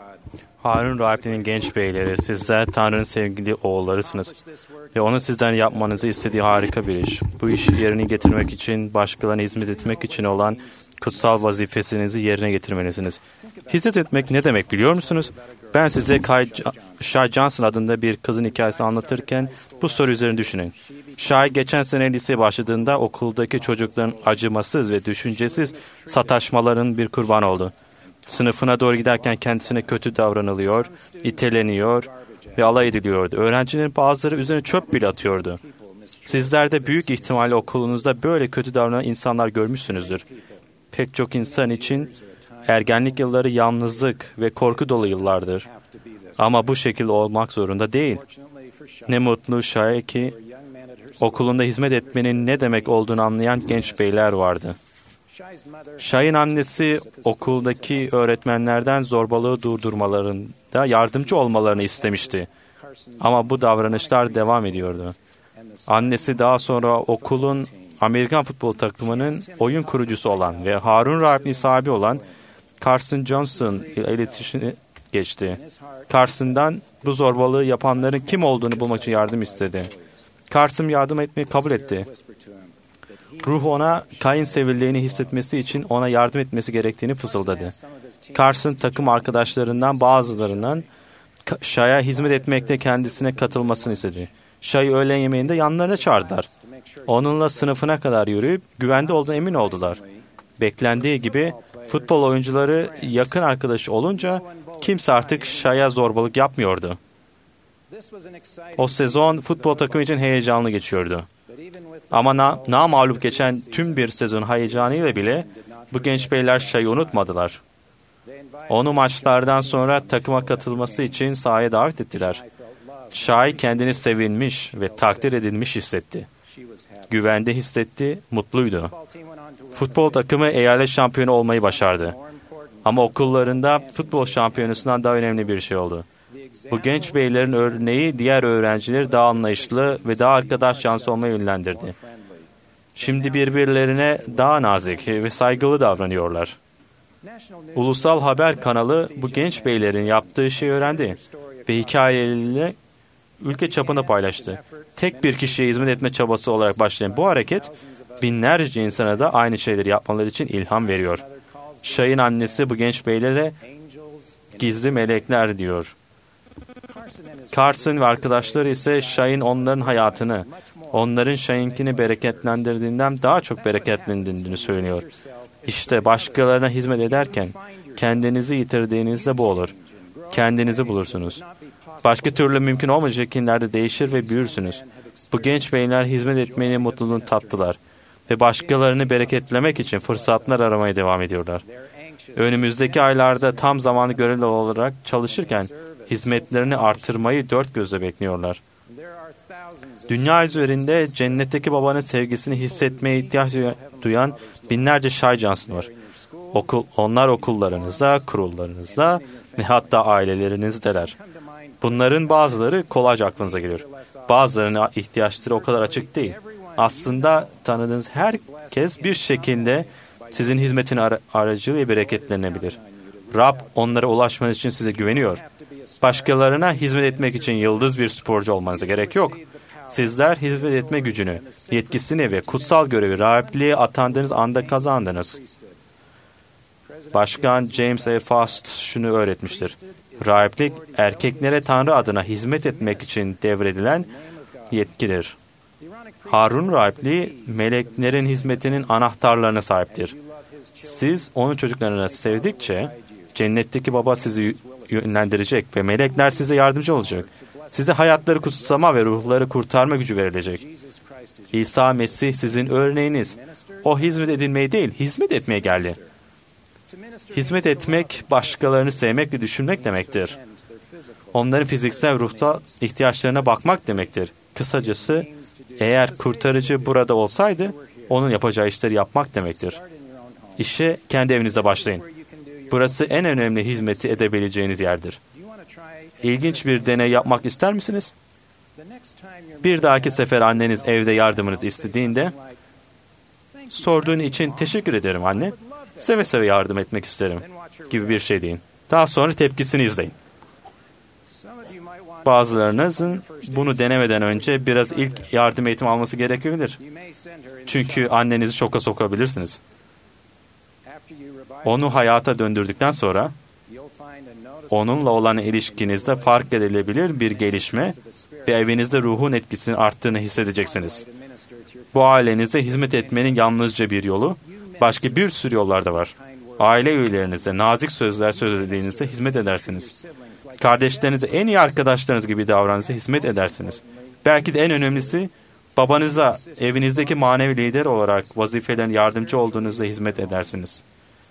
Harun rahipliğinin genç beyleri, sizler Tanrı'nın sevgili oğullarısınız ve onun sizden yapmanızı istediği harika bir iş. Bu işi yerine getirmek için, başkalarına hizmet etmek için olan kutsal vazifesinizi yerine getirmelisiniz. Hizmet etmek ne demek biliyor musunuz? Ben size Kay Shay Johnson adında bir kızın hikayesini anlatırken bu soru üzerine düşünün. Shay geçen sene liseye başladığında okuldaki çocukların acımasız ve düşüncesiz sataşmaların bir kurbanı oldu. Sınıfına doğru giderken kendisine kötü davranılıyor, iteleniyor ve alay ediliyordu. Öğrencilerin bazıları üzerine çöp bile atıyordu. Sizler de büyük ihtimalle okulunuzda böyle kötü davranan insanlar görmüşsünüzdür. Pek çok insan için ergenlik yılları yalnızlık ve korku dolu yıllardır. Ama bu şekilde olmak zorunda değil. Ne mutlu Shay'a ki okulunda hizmet etmenin ne demek olduğunu anlayan genç beyler vardı. Shay'ın annesi okuldaki öğretmenlerden zorbalığı durdurmalarında yardımcı olmalarını istemişti. Ama bu davranışlar devam ediyordu. Annesi daha sonra okulun Amerikan futbol takımının oyun kurucusu olan ve Harun rahipliği sahibi olan Carson Johnson ile iletişime geçti. Carson'dan bu zorbalığı yapanların kim olduğunu bulmak için yardım istedi. Carson yardım etmeyi kabul etti. Ruh ona Kain sevildiğini hissetmesi için ona yardım etmesi gerektiğini fısıldadı. Carson takım arkadaşlarından bazılarından Shay'a hizmet etmekte kendisine katılmasını istedi. Shay'ı öğlen yemeğinde yanlarına çağırdılar. Onunla sınıfına kadar yürüyüp güvende olduğuna emin oldular. Beklendiği gibi futbol oyuncuları yakın arkadaşı olunca kimse artık Shay'a zorbalık yapmıyordu. O sezon futbol takımı için heyecanlı geçiyordu. Ama na, namağlup geçen tüm bir sezon heyecanıyla bile bu genç beyler Shay'ı unutmadılar. Onu maçlardan sonra takıma katılması için sahaya davet ettiler. Shay kendini sevilmiş ve takdir edilmiş hissetti. Güvende hissetti, mutluydu. Futbol takımı eyalet şampiyonu olmayı başardı. Ama okullarında futbol şampiyonusundan daha önemli bir şey oldu. Bu genç beylerin örneği diğer öğrencileri daha anlayışlı ve daha arkadaş canlısı olmaya yönlendirdi. Şimdi birbirlerine daha nazik ve saygılı davranıyorlar. Ulusal haber kanalı bu genç beylerin yaptığı şeyi öğrendi ve hikayeleriyle ülke çapında paylaştı. Tek bir kişiye hizmet etme çabası olarak başlayan bu hareket, binlerce insana da aynı şeyleri yapmaları için ilham veriyor. Shay'ın annesi bu genç beylere gizli melekler diyor. Carson ve arkadaşları ise Shay'ın onların hayatını, onların Shay'inkini bereketlendirdiğinden daha çok bereketlendirdiğini söylüyor. İşte başkalarına hizmet ederken kendinizi yitirdiğinizde bu olur. Kendinizi bulursunuz. Başka türlü mümkün olmayacak şekillerde değişir ve büyürsünüz. Bu genç beyler hizmet etmenin mutluluğunu tattılar ve başkalarını bereketlemek için fırsatlar aramaya devam ediyorlar. Önümüzdeki aylarda tam zamanlı görevli olarak çalışırken hizmetlerini artırmayı dört gözle bekliyorlar. Dünya üzerinde cennetteki babanın sevgisini hissetmeye ihtiyaç duyan binlerce Shay Johnson var. Okul, onlar okullarınızda, kurullarınızda ve hatta ailelerinizdeler. Bunların bazıları kolayca aklınıza geliyor. Bazılarının ihtiyaçları o kadar açık değil. Aslında tanıdığınız herkes bir şekilde sizin hizmetin ar- aracılığıyla bereketlenebilir. Rab onlara ulaşmanız için size güveniyor. Başkalarına hizmet etmek için yıldız bir sporcu olmanıza gerek yok. Sizler hizmet etme gücünü, yetkisini ve kutsal görevi rahipliğe atandığınız anda kazandınız. Başkan James A. Faust şunu öğretmiştir. Rahiplik, erkeklere Tanrı adına hizmet etmek için devredilen yetkidir. Harun rahipliği, meleklerin hizmetinin anahtarlarına sahiptir. Siz onun çocuklarını sevdikçe, cennetteki baba sizi yönlendirecek ve melekler size yardımcı olacak. Size hayatları kutsama ve ruhları kurtarma gücü verilecek. İsa Mesih sizin örneğiniz. O hizmet edilmeye değil, hizmet etmeye geldi. Hizmet etmek, başkalarını sevmek ve düşünmek demektir. Onların fiziksel ruhta ihtiyaçlarına bakmak demektir. Kısacası, eğer kurtarıcı burada olsaydı, onun yapacağı işleri yapmak demektir. İşe kendi evinizde başlayın. Burası en önemli hizmeti edebileceğiniz yerdir. İlginç bir deney yapmak ister misiniz? Bir dahaki sefer anneniz evde yardımınızı istediğinde, sorduğun için teşekkür ederim anne, seve seve yardım etmek isterim gibi bir şey deyin. Daha sonra tepkisini izleyin. Bazılarınızın bunu denemeden önce biraz ilk yardım eğitimi alması gerekebilir. Çünkü annenizi şoka sokabilirsiniz. Onu hayata döndürdükten sonra onunla olan ilişkinizde fark edilebilir bir gelişme ve evinizde ruhun etkisinin arttığını hissedeceksiniz. Bu ailenize hizmet etmenin yalnızca bir yolu, başka bir sürü yollar da var. Aile üyelerinize nazik sözler söylediğinizde hizmet edersiniz. Kardeşlerinize en iyi arkadaşlarınız gibi davranınızda hizmet edersiniz. Belki de en önemlisi, babanıza evinizdeki manevi lider olarak vazifelerin yardımcı olduğunuzda hizmet edersiniz.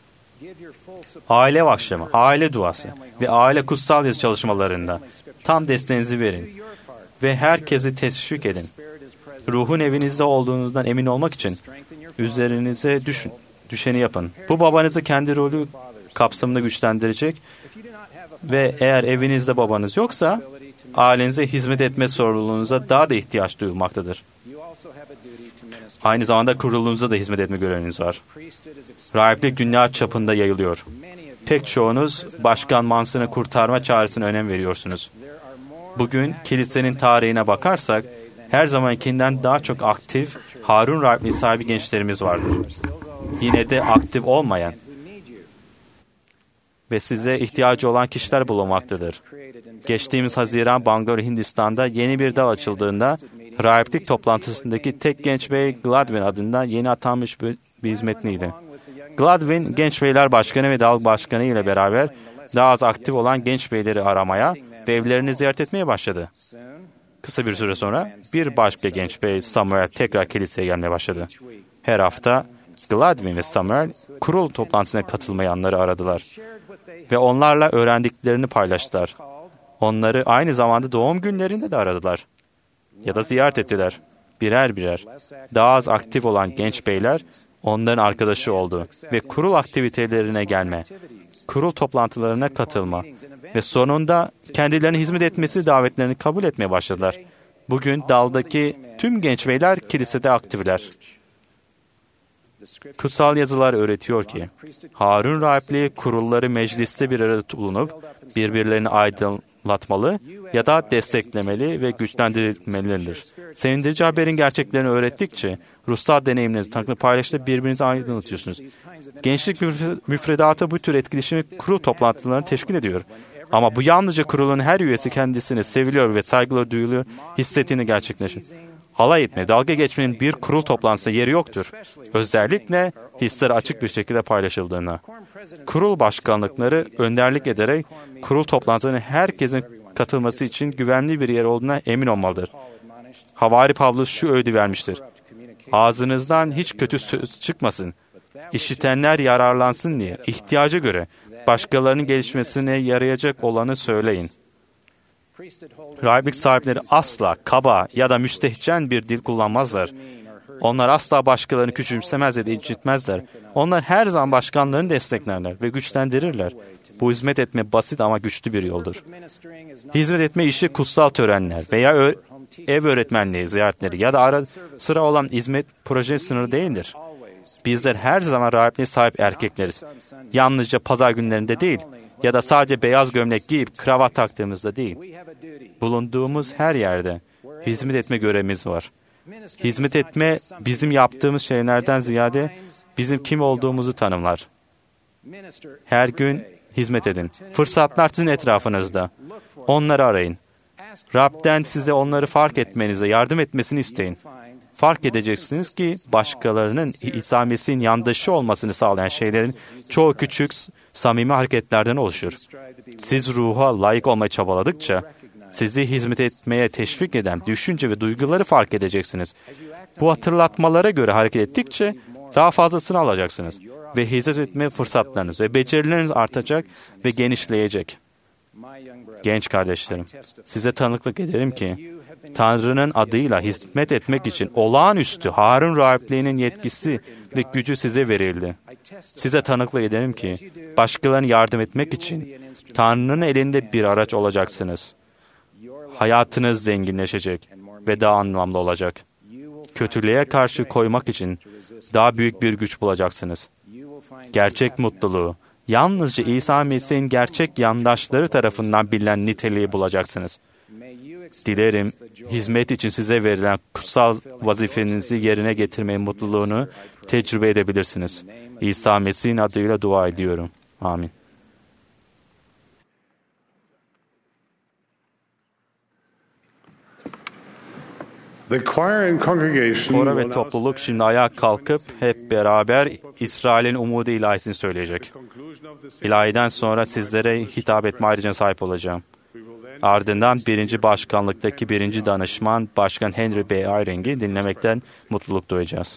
Aile akşamı, aile duası ve aile kutsal yazı çalışmalarında tam desteğinizi verin ve herkesi teşvik edin. Ruhun evinizde olduğunuzdan emin olmak için üzerinize düşün, düşeni yapın. Bu babanızı kendi rolü kapsamında güçlendirecek ve eğer evinizde babanız yoksa ailenize hizmet etme sorumluluğunuza daha da ihtiyaç duyulmaktadır. Aynı zamanda kurulunuzda da hizmet etme göreviniz var. Rahiplik dünya çapında yayılıyor. Pek çoğunuz Başkan Manson'ı kurtarma çağrısına önem veriyorsunuz. Bugün kilisenin tarihine bakarsak her zamankinden daha çok aktif Harun rahipliği sahibi gençlerimiz vardır. Yine de aktif olmayan ve size ihtiyacı olan kişiler bulunmaktadır. Geçtiğimiz Haziran Bangalore, Hindistan'da yeni bir dal açıldığında rahiplik toplantısındaki tek genç bey Gladwin adında yeni atanmış bir, bir hizmetliydi. Gladwin, Genç Beyler Başkanı ve Dal Başkanı ile beraber daha az aktif olan genç beyleri aramaya ve evlerini ziyaret etmeye başladı. Kısa bir süre sonra bir başka genç bey Samuel tekrar kiliseye gelmeye başladı. Her hafta Gladwin ve Samuel kurul toplantısına katılmayanları aradılar ve onlarla öğrendiklerini paylaştılar. Onları aynı zamanda doğum günlerinde de aradılar ya da ziyaret ettiler. Birer birer daha az aktif olan genç beyler onların arkadaşı oldu ve kurul aktivitelerine gelme, kurul toplantılarına katılma ve sonunda kendilerine hizmet etmesi davetlerini kabul etmeye başladılar. Bugün daldaki tüm genç beyler kilisede aktifler. Kutsal yazılar öğretiyor ki, Harun rahipliği kurulları mecliste bir arada bulunup birbirlerini aydınlatmalı ya da desteklemeli ve güçlendirilmelidir. Sevindirici haberin gerçeklerini öğrettikçe, ruhsal deneyimlerinizi Tanrı'yla paylaştıkça birbirinizi aydınlatıyorsunuz. Gençlik müfredatı bu tür etkileşimi kurul toplantılarını teşkil ediyor. Ama bu yalnızca kurulun her üyesi kendisini seviliyor ve saygılı duyuluyor, hissettiğini gerçekleşir. Alay etme, dalga geçmenin bir kurul toplantısında yeri yoktur. Özellikle hisler açık bir şekilde paylaşıldığına. Kurul başkanlıkları önderlik ederek kurul toplantılarına herkesin katılması için güvenli bir yer olduğuna emin olmalıdır. Havari Pavlus şu öğüdü vermiştir. Ağzınızdan hiç kötü söz çıkmasın. İşitenler yararlansın diye, ihtiyaca göre başkalarının gelişmesine yarayacak olanı söyleyin. Rahiplik sahipleri asla kaba ya da müstehcen bir dil kullanmazlar. Onlar asla başkalarını küçümsemez ya da incitmezler. Onlar her zaman başkanlarını desteklerler ve güçlendirirler. Bu hizmet etme basit ama güçlü bir yoldur. Hizmet etme işi kutsal törenler veya ö- ev öğretmenliği ziyaretleri ya da ara sıra olan hizmet proje sınırı değildir. Bizler her zaman rahipliğe sahip erkekleriz. Yalnızca pazar günlerinde değil ya da sadece beyaz gömlek giyip kravat taktığımızda değil. Bulunduğumuz her yerde hizmet etme görevimiz var. Hizmet etme bizim yaptığımız şeylerden ziyade bizim kim olduğumuzu tanımlar. Her gün hizmet edin. Fırsatlar sizin etrafınızda. Onları arayın. Rab'den size onları fark etmenize yardım etmesini isteyin. Fark edeceksiniz ki başkalarının İsa Mesih'in yandaşı olmasını sağlayan şeylerin çoğu küçük, samimi hareketlerden oluşur. Siz ruha layık olmaya çabaladıkça, sizi hizmet etmeye teşvik eden düşünce ve duyguları fark edeceksiniz. Bu hatırlatmalara göre hareket ettikçe daha fazlasını alacaksınız. Ve hizmet etme fırsatlarınız ve becerileriniz artacak ve genişleyecek. Genç kardeşlerim, size tanıklık ederim ki, Tanrı'nın adıyla hizmet etmek için olağanüstü Harun rahipliğinin yetkisi ve gücü size verildi. Size tanıklık ederim ki, başkalarına yardım etmek için Tanrı'nın elinde bir araç olacaksınız. Hayatınız zenginleşecek ve daha anlamlı olacak. Kötülüğe karşı koymak için daha büyük bir güç bulacaksınız. Gerçek mutluluğu, yalnızca İsa Mesih'in gerçek yandaşları tarafından bilinen niteliği bulacaksınız. Dilerim, hizmet için size verilen kutsal vazifenizi yerine getirmeyi mutluluğunu tecrübe edebilirsiniz. İsa Mesih'in adıyla dua ediyorum. Amin. Kora ve topluluk şimdi ayağa kalkıp hep beraber İsrail'in umudu ilahisini söyleyecek. İlahiden sonra sizlere hitap etme ayrıcına sahip olacağım. Ardından birinci başkanlıktaki birinci danışman Başkan Henry B. Eyring'i dinlemekten mutluluk duyacağız.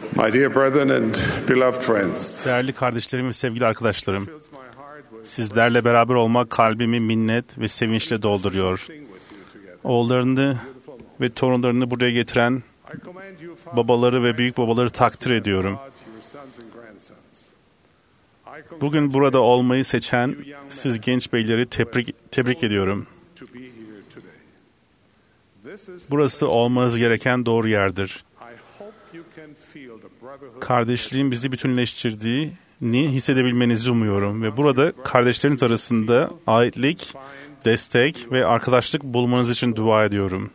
My dear brethren and beloved friends, Değerli kardeşlerim ve sevgili arkadaşlarım, sizlerle beraber olmak kalbimi minnet ve sevinçle dolduruyor. Oğullarını ve torunlarını buraya getiren babaları ve büyük babaları takdir ediyorum. Bugün burada olmayı seçen siz genç beyleri tebrik, tebrik ediyorum. Burası olmanız gereken doğru yerdir. Kardeşliğin bizi bütünleştirdiğini hissedebilmenizi umuyorum ve burada kardeşleriniz arasında aitlik, destek ve arkadaşlık bulmanız için dua ediyorum.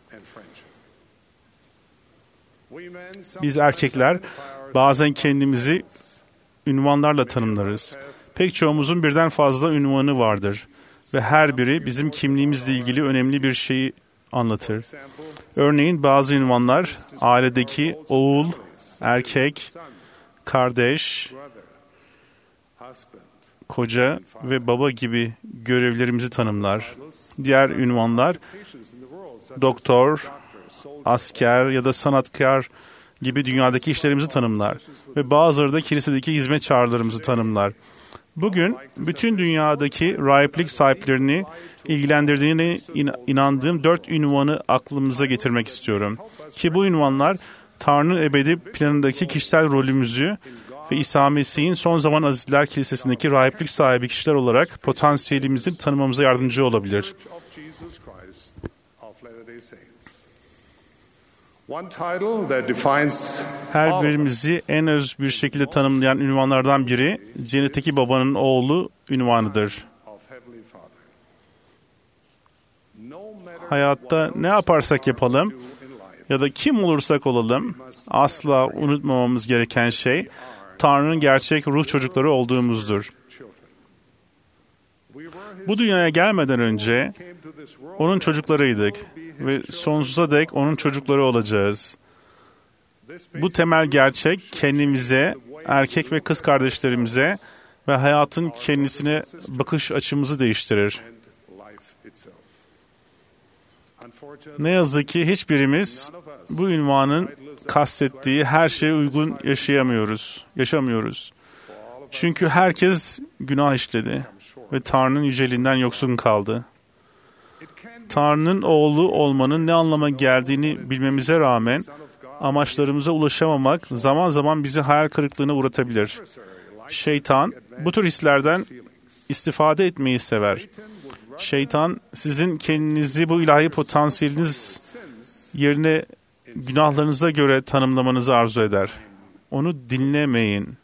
Biz erkekler bazen kendimizi ünvanlarla tanımlarız. Pek çoğumuzun birden fazla ünvanı vardır ve her biri bizim kimliğimizle ilgili önemli bir şeyi anlatır. Örneğin bazı ünvanlar ailedeki oğul, erkek, kardeş, koca ve baba gibi görevlerimizi tanımlar. Diğer ünvanlar doktor, asker ya da sanatkar gibi dünyadaki işlerimizi tanımlar ve bazıları da kilisedeki hizmet çağrılarımızı tanımlar. Bugün bütün dünyadaki rahiplik sahiplerini ilgilendirdiğine inandığım dört ünvanı aklımıza getirmek istiyorum. Ki bu ünvanlar Tanrı'nın ebedi planındaki kişisel rolümüzü ve İsa Mesih'in son zaman Azizler Kilisesi'ndeki rahiplik sahibi kişiler olarak potansiyelimizi tanımamıza yardımcı olabilir. Her birimizi en öz bir şekilde tanımlayan ünvanlardan biri, Cennetteki Babanın oğlu ünvanıdır. Hayatta ne yaparsak yapalım ya da kim olursak olalım, asla unutmamamız gereken şey, Tanrı'nın gerçek ruh çocukları olduğumuzdur. Bu dünyaya gelmeden önce onun çocuklarıydık ve sonsuza dek onun çocukları olacağız. Bu temel gerçek kendimize, erkek ve kız kardeşlerimize ve hayatın kendisine bakış açımızı değiştirir. Ne yazık ki hiçbirimiz bu ünvanın kastettiği her şeye uygun yaşayamıyoruz, yaşamıyoruz. Çünkü herkes günah işledi ve Tanrı'nın yüceliğinden yoksun kaldı. Tanrı'nın oğlu olmanın ne anlama geldiğini bilmemize rağmen amaçlarımıza ulaşamamak zaman zaman bizi hayal kırıklığına uğratabilir. Şeytan bu tür hislerden istifade etmeyi sever. Şeytan sizin kendinizi bu ilahi potansiyeliniz yerine günahlarınıza göre tanımlamanızı arzu eder. Onu dinlemeyin.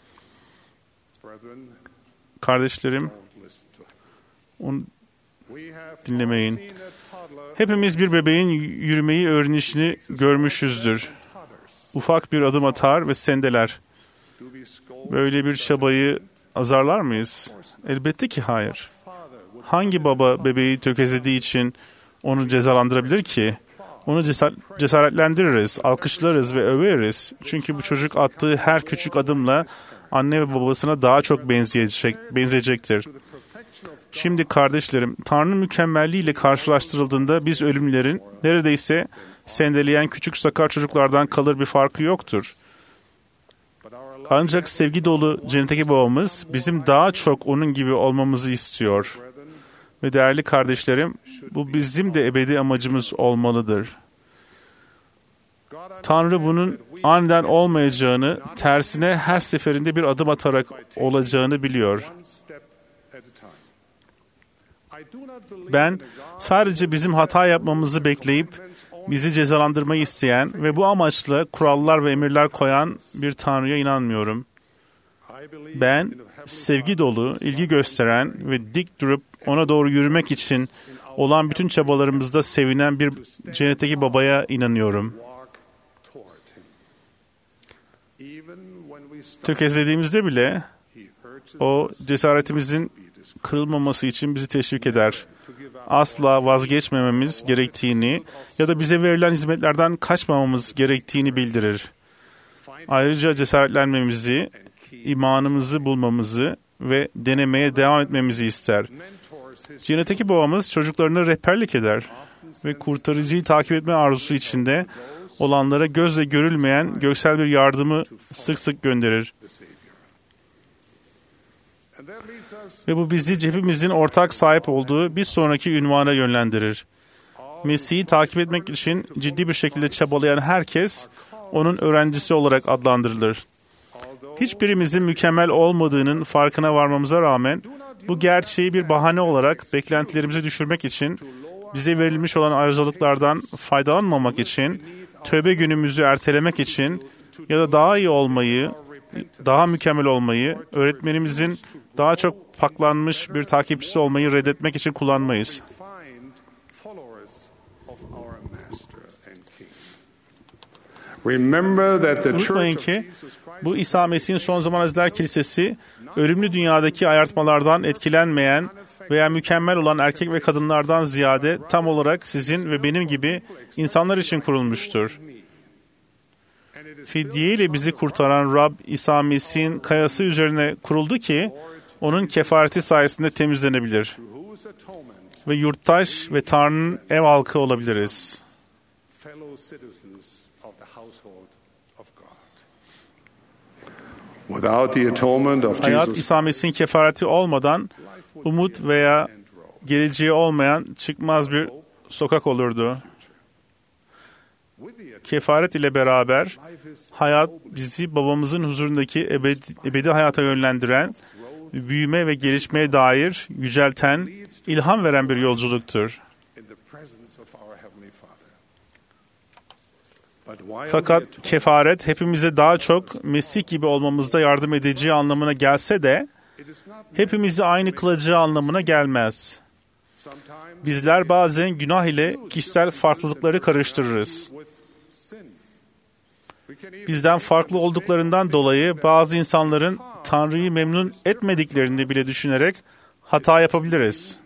Kardeşlerim, onu dinlemeyin. Hepimiz bir bebeğin yürümeyi öğrenişini görmüşüzdür. Ufak bir adım atar ve sendeler. Böyle bir çabayı azarlar mıyız? Elbette ki hayır. Hangi baba bebeği tökezlediği için onu cezalandırabilir ki? Onu cesaretlendiririz, alkışlarız ve överiz. Çünkü bu çocuk attığı her küçük adımla anne ve babasına daha çok benzeyecek, benzeyecektir. Şimdi kardeşlerim, Tanrı'nın mükemmelliğiyle karşılaştırıldığında biz ölümlerin neredeyse sendeleyen küçük sakar çocuklardan kalır bir farkı yoktur. Ancak sevgi dolu cennetteki babamız bizim daha çok onun gibi olmamızı istiyor. Ve değerli kardeşlerim, bu bizim de ebedi amacımız olmalıdır. Tanrı bunun aniden olmayacağını, tersine her seferinde bir adım atarak olacağını biliyor. Ben sadece bizim hata yapmamızı bekleyip bizi cezalandırmayı isteyen ve bu amaçla kurallar ve emirler koyan bir Tanrı'ya inanmıyorum. Ben sevgi dolu, ilgi gösteren ve dik durup ona doğru yürümek için olan bütün çabalarımızda sevinen bir cennetteki babaya inanıyorum. Tökezlediğimizde bile o cesaretimizin kırılmaması için bizi teşvik eder. Asla vazgeçmememiz gerektiğini ya da bize verilen hizmetlerden kaçmamamız gerektiğini bildirir. Ayrıca cesaretlenmemizi, imanımızı bulmamızı ve denemeye devam etmemizi ister. Cennetteki babamız çocuklarına rehberlik eder ve kurtarıcıyı takip etme arzusu içinde olanlara gözle görülmeyen göksel bir yardımı sık sık gönderir. Ve bu bizi hepimizin ortak sahip olduğu bir sonraki ünvana yönlendirir. Mesih'i takip etmek için ciddi bir şekilde çabalayan herkes onun öğrencisi olarak adlandırılır. Hiçbirimizin mükemmel olmadığının farkına varmamıza rağmen bu gerçeği bir bahane olarak beklentilerimizi düşürmek için, bize verilmiş olan ayrıcalıklardan faydalanmamak için, tövbe günümüzü ertelemek için ya da daha iyi olmayı, daha mükemmel olmayı, öğretmenimizin daha çok paklanmış bir takipçisi olmayı reddetmek için kullanmayız. Unutmayın ki bu İsa Mesih'in son zaman Azizler Kilisesi, ölümlü dünyadaki ayartmalardan etkilenmeyen veya mükemmel olan erkek ve kadınlardan ziyade tam olarak sizin ve benim gibi insanlar için kurulmuştur. Fidye ile bizi kurtaran Rab İsa Mesih'in kayası üzerine kuruldu ki onun kefareti sayesinde temizlenebilir ve yurttaş ve Tanrı'nın ev halkı olabiliriz. Hayat İsa Mesih'in kefareti olmadan umut veya geleceği olmayan çıkmaz bir sokak olurdu. Kefaret ile beraber hayat bizi babamızın huzurundaki ebedi, ebedi hayata yönlendiren, büyüme ve gelişmeye dair yücelten, ilham veren bir yolculuktur. Fakat kefaret hepimize daha çok Mesih gibi olmamızda yardım edeceği anlamına gelse de hepimizi aynı kılacağı anlamına gelmez. Bizler bazen günah ile kişisel farklılıkları karıştırırız. Bizden farklı olduklarından dolayı bazı insanların Tanrı'yı memnun etmediklerini bile düşünerek hata yapabiliriz.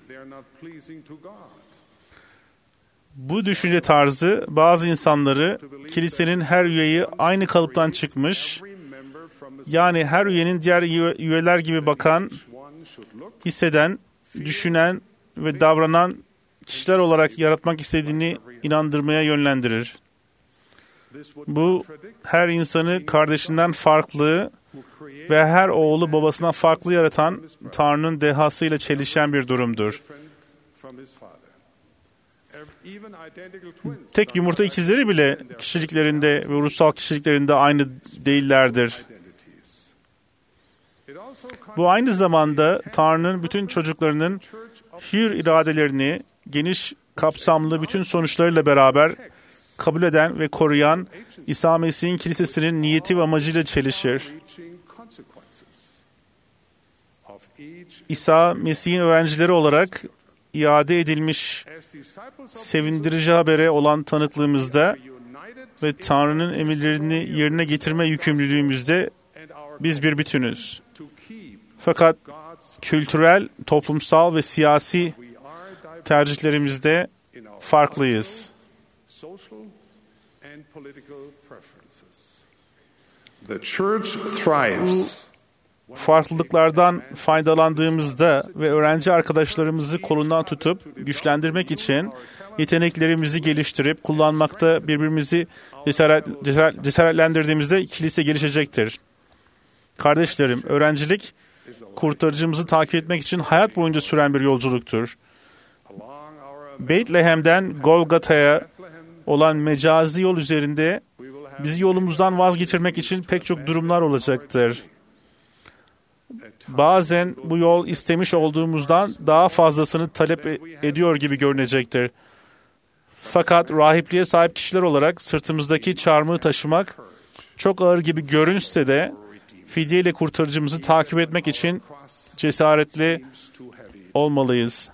Bu düşünce tarzı bazı insanları kilisenin her üyeyi aynı kalıptan çıkmış, yani her üyenin diğer üyeler gibi bakan, hisseden, düşünen ve davranan kişiler olarak yaratmak istediğini inandırmaya yönlendirir. Bu, her insanı kardeşinden farklı ve her oğlu babasından farklı yaratan Tanrı'nın dehasıyla çelişen bir durumdur. Tek yumurta ikizleri bile kişiliklerinde ve ruhsal kişiliklerinde aynı değillerdir. Bu aynı zamanda Tanrı'nın bütün çocuklarının hür iradelerini geniş kapsamlı bütün sonuçlarıyla beraber kabul eden ve koruyan İsa Mesih'in kilisesinin niyeti ve amacıyla çelişir. İsa Mesih'in öğrencileri olarak iade edilmiş sevindirici habere olan tanıklığımızda ve Tanrı'nın emirlerini yerine getirme yükümlülüğümüzde biz bir bütünüz. Fakat kültürel, toplumsal ve siyasi tercihlerimizde farklıyız. Bu farklılıklardan faydalandığımızda ve öğrenci arkadaşlarımızı kolundan tutup güçlendirmek için yeteneklerimizi geliştirip kullanmakta birbirimizi cesaret, cesaret, cesaretlendirdiğimizde kilise gelişecektir. Kardeşlerim, öğrencilik kurtarıcımızı takip etmek için hayat boyunca süren bir yolculuktur. Beytlehem'den Golgata'ya olan mecazi yol üzerinde bizi yolumuzdan vazgeçirmek için pek çok durumlar olacaktır. Bazen bu yol istemiş olduğumuzdan daha fazlasını talep ediyor gibi görünecektir. Fakat rahipliğe sahip kişiler olarak sırtımızdaki çarmıhı taşımak çok ağır gibi görünse de fidye ile kurtarıcımızı takip etmek için cesaretli olmalıyız.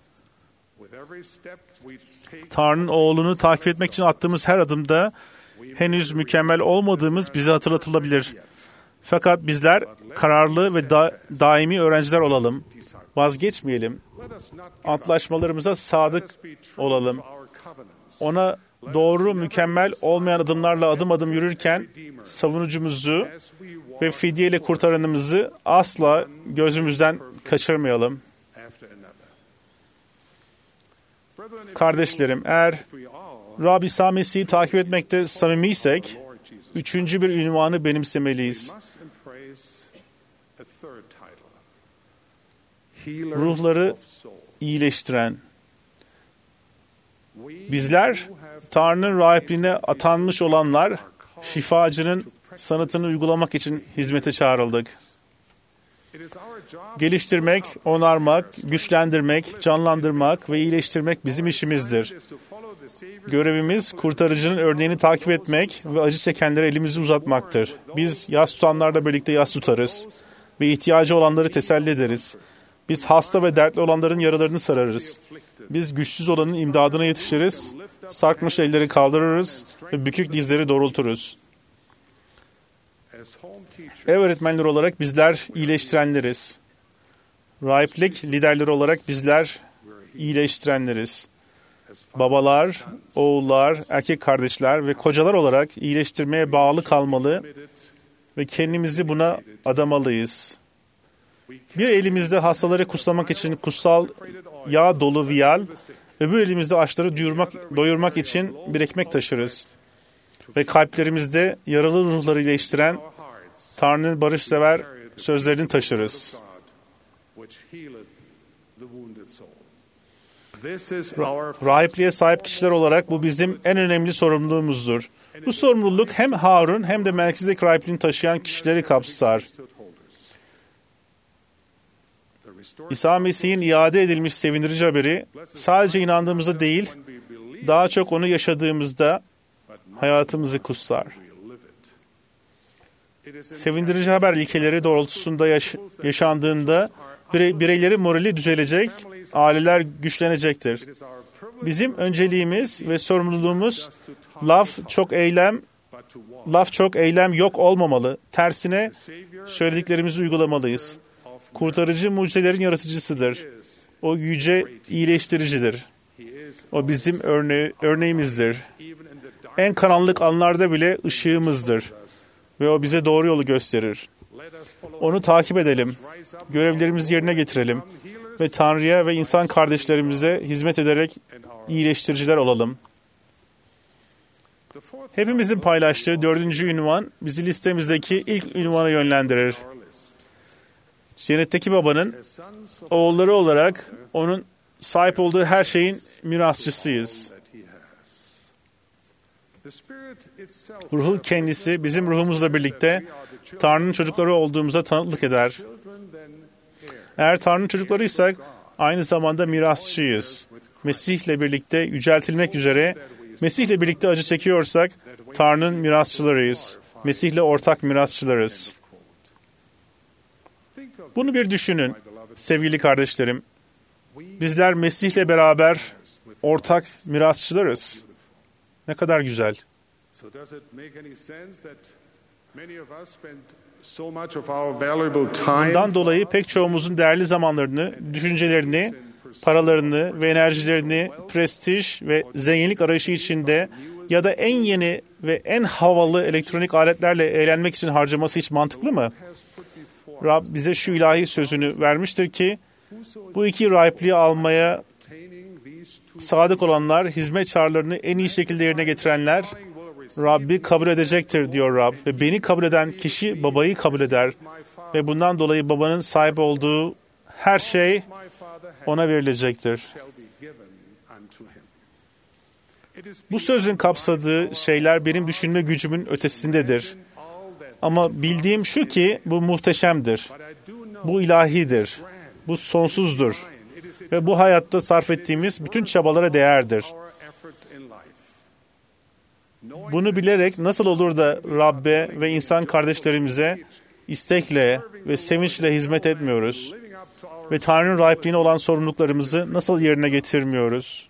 Tanrı'nın oğlunu takip etmek için attığımız her adımda henüz mükemmel olmadığımız bize hatırlatılabilir. Fakat bizler kararlı ve da- daimi öğrenciler olalım. Vazgeçmeyelim. Antlaşmalarımıza sadık olalım. Ona doğru, mükemmel olmayan adımlarla adım adım yürürken savunucumuzu ve fidye ile kurtaranımızı asla gözümüzden kaçırmayalım. Kardeşlerim, eğer Rab İsa Mesih'i takip etmekte samimiysek, üçüncü bir ünvanı benimsemeliyiz. Ruhları iyileştiren. Bizler, Tanrı'nın rahipliğine atanmış olanlar, şifacının sanatını uygulamak için hizmete çağrıldık. Geliştirmek, onarmak, güçlendirmek, canlandırmak ve iyileştirmek bizim işimizdir. Görevimiz, kurtarıcının örneğini takip etmek ve acı çekenlere elimizi uzatmaktır. Biz yas tutanlarla birlikte yas tutarız ve ihtiyacı olanları teselli ederiz. Biz hasta ve dertli olanların yaralarını sararız. Biz güçsüz olanın imdadına yetişiriz, sarkmış elleri kaldırırız ve bükük dizleri doğrulturuz. Ev öğretmenleri olarak bizler iyileştirenleriz. Rahiplik liderleri olarak bizler iyileştirenleriz. Babalar, oğullar, erkek kardeşler ve kocalar olarak iyileştirmeye bağlı kalmalı ve kendimizi buna adamalıyız. Bir elimizde hastaları kutsamak için kutsal yağ dolu viyal, öbür elimizde açları doyurmak, doyurmak için bir ekmek taşırız. Ve kalplerimizde yaralı ruhları iyileştiren Tanrı'nın barışsever sözlerini taşırız. Rahipliğe sahip kişiler olarak bu bizim en önemli sorumluluğumuzdur. Bu sorumluluk hem Harun hem de Melkizedek rahipliğini taşıyan kişileri kapsar. İsa Mesih'in iade edilmiş sevindirici haberi sadece inandığımızda değil, daha çok onu yaşadığımızda hayatımızı kutsar. Sevindirici haber ilkeleri doğrultusunda yaş- yaşandığında bire- bireylerin morali düzelecek, aileler güçlenecektir. Bizim önceliğimiz ve sorumluluğumuz laf çok eylem, laf çok eylem yok olmamalı. Tersine söylediklerimizi uygulamalıyız. Kurtarıcı mucizelerin yaratıcısıdır. O yüce iyileştiricidir. O bizim örne- örneğimizdir. En karanlık anlarda bile ışığımızdır. Ve o bize doğru yolu gösterir. Onu takip edelim. Görevlerimizi yerine getirelim. Ve Tanrı'ya ve insan kardeşlerimize hizmet ederek iyileştiriciler olalım. Hepimizin paylaştığı dördüncü ünvan bizi listemizdeki ilk ünvana yönlendirir. Cennetteki babanın oğulları olarak onun sahip olduğu her şeyin mirasçısıyız. Ruhu kendisi bizim ruhumuzla birlikte Tanrı'nın çocukları olduğumuza tanıklık eder. Eğer Tanrı'nın çocuklarıysak aynı zamanda mirasçıyız. Mesih'le birlikte yüceltilmek üzere, Mesih'le birlikte acı çekiyorsak Tanrı'nın mirasçılarıyız. Mesih'le ortak mirasçılarız. Bunu bir düşünün sevgili kardeşlerim. Bizler Mesih'le beraber ortak mirasçılarız. Ne kadar güzel. Bundan dolayı pek çoğumuzun değerli zamanlarını, düşüncelerini, paralarını ve enerjilerini prestij ve zenginlik arayışı içinde ya da en yeni ve en havalı elektronik aletlerle eğlenmek için harcaması hiç mantıklı mı? Rab bize şu ilahi sözünü vermiştir ki bu iki rahipliği almaya sadık olanlar, hizmet çağrılarını en iyi şekilde yerine getirenler Rabbi kabul edecektir diyor Rab. Ve beni kabul eden kişi babayı kabul eder. Ve bundan dolayı babanın sahip olduğu her şey ona verilecektir. Bu sözün kapsadığı şeyler benim düşünme gücümün ötesindedir. Ama bildiğim şu ki bu muhteşemdir. Bu ilahidir. Bu sonsuzdur. Ve bu hayatta sarf ettiğimiz bütün çabalara değerdir. Bunu bilerek nasıl olur da Rabbe ve insan kardeşlerimize istekle ve sevinçle hizmet etmiyoruz? Ve Tanrı'nın rahipliğine olan sorumluluklarımızı nasıl yerine getirmiyoruz?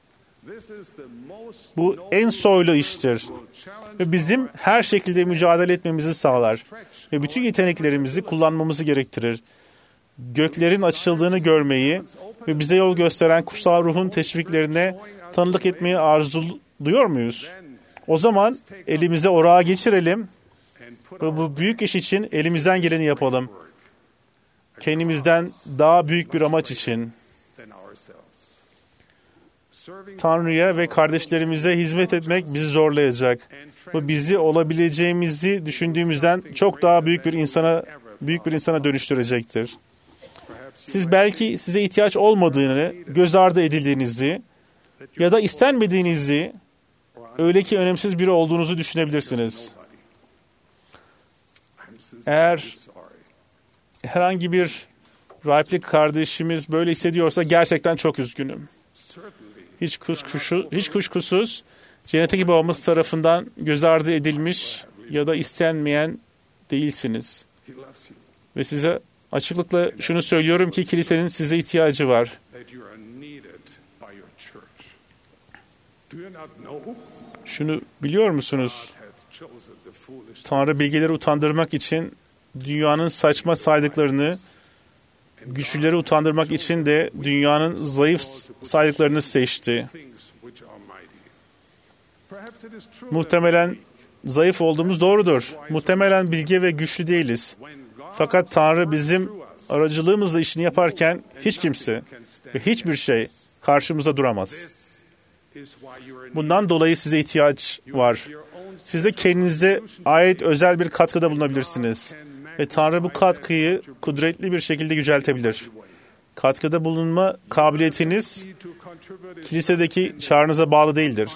Bu en soylu iştir. Ve bizim her şekilde mücadele etmemizi sağlar. Ve bütün yeteneklerimizi kullanmamızı gerektirir. Göklerin açıldığını görmeyi ve bize yol gösteren kutsal ruhun teşviklerine tanıklık etmeyi arzuluyor muyuz? O zaman elimize orağı geçirelim ve bu büyük iş için elimizden geleni yapalım. Kendimizden daha büyük bir amaç için. Tanrı'ya ve kardeşlerimize hizmet etmek bizi zorlayacak. Bu bizi olabileceğimizi düşündüğümüzden çok daha büyük bir insana büyük bir insana dönüştürecektir. Siz belki size ihtiyaç olmadığını, göz ardı edildiğinizi ya da istenmediğinizi, öyle ki önemsiz biri olduğunuzu düşünebilirsiniz. Eğer herhangi bir rahiplik kardeşimiz böyle hissediyorsa gerçekten çok üzgünüm. Hiç kuşkusuz, hiç kuşkusuz cennetteki babamız tarafından göz ardı edilmiş ya da istenmeyen değilsiniz. Ve size açıklıkla şunu söylüyorum ki kilisenin size ihtiyacı var. Şunu biliyor musunuz? Tanrı bilgeleri utandırmak için dünyanın saçma saydıklarını, güçlüleri utandırmak için de dünyanın zayıf saydıklarını seçti. Muhtemelen zayıf olduğumuz doğrudur. Muhtemelen bilge ve güçlü değiliz. Fakat Tanrı bizim aracılığımızla işini yaparken hiç kimse ve hiçbir şey karşımıza duramaz. Bundan dolayı size ihtiyaç var. Siz de kendinize ait özel bir katkıda bulunabilirsiniz. Ve Tanrı bu katkıyı kudretli bir şekilde yüceltebilir. Katkıda bulunma kabiliyetiniz kilisedeki çağrınıza bağlı değildir.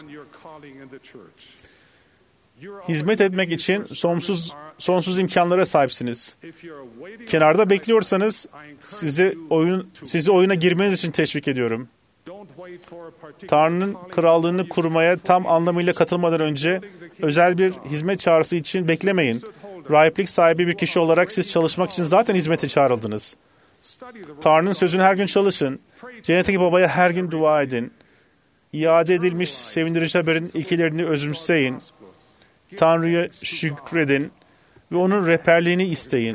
Hizmet etmek için sonsuz sonsuz imkanlara sahipsiniz. Kenarda bekliyorsanız sizi oyun sizi oyuna girmeniz için teşvik ediyorum. Tanrı'nın krallığını kurmaya tam anlamıyla katılmadan önce özel bir hizmet çağrısı için beklemeyin. Rahiplik sahibi bir kişi olarak siz çalışmak için zaten hizmete çağrıldınız. Tanrı'nın sözünü her gün çalışın. Cennetteki babaya her gün dua edin. İade edilmiş sevindirici haberin ilkelerini özümseyin. Tanrı'ya şükredin ve onun rehberliğini isteyin.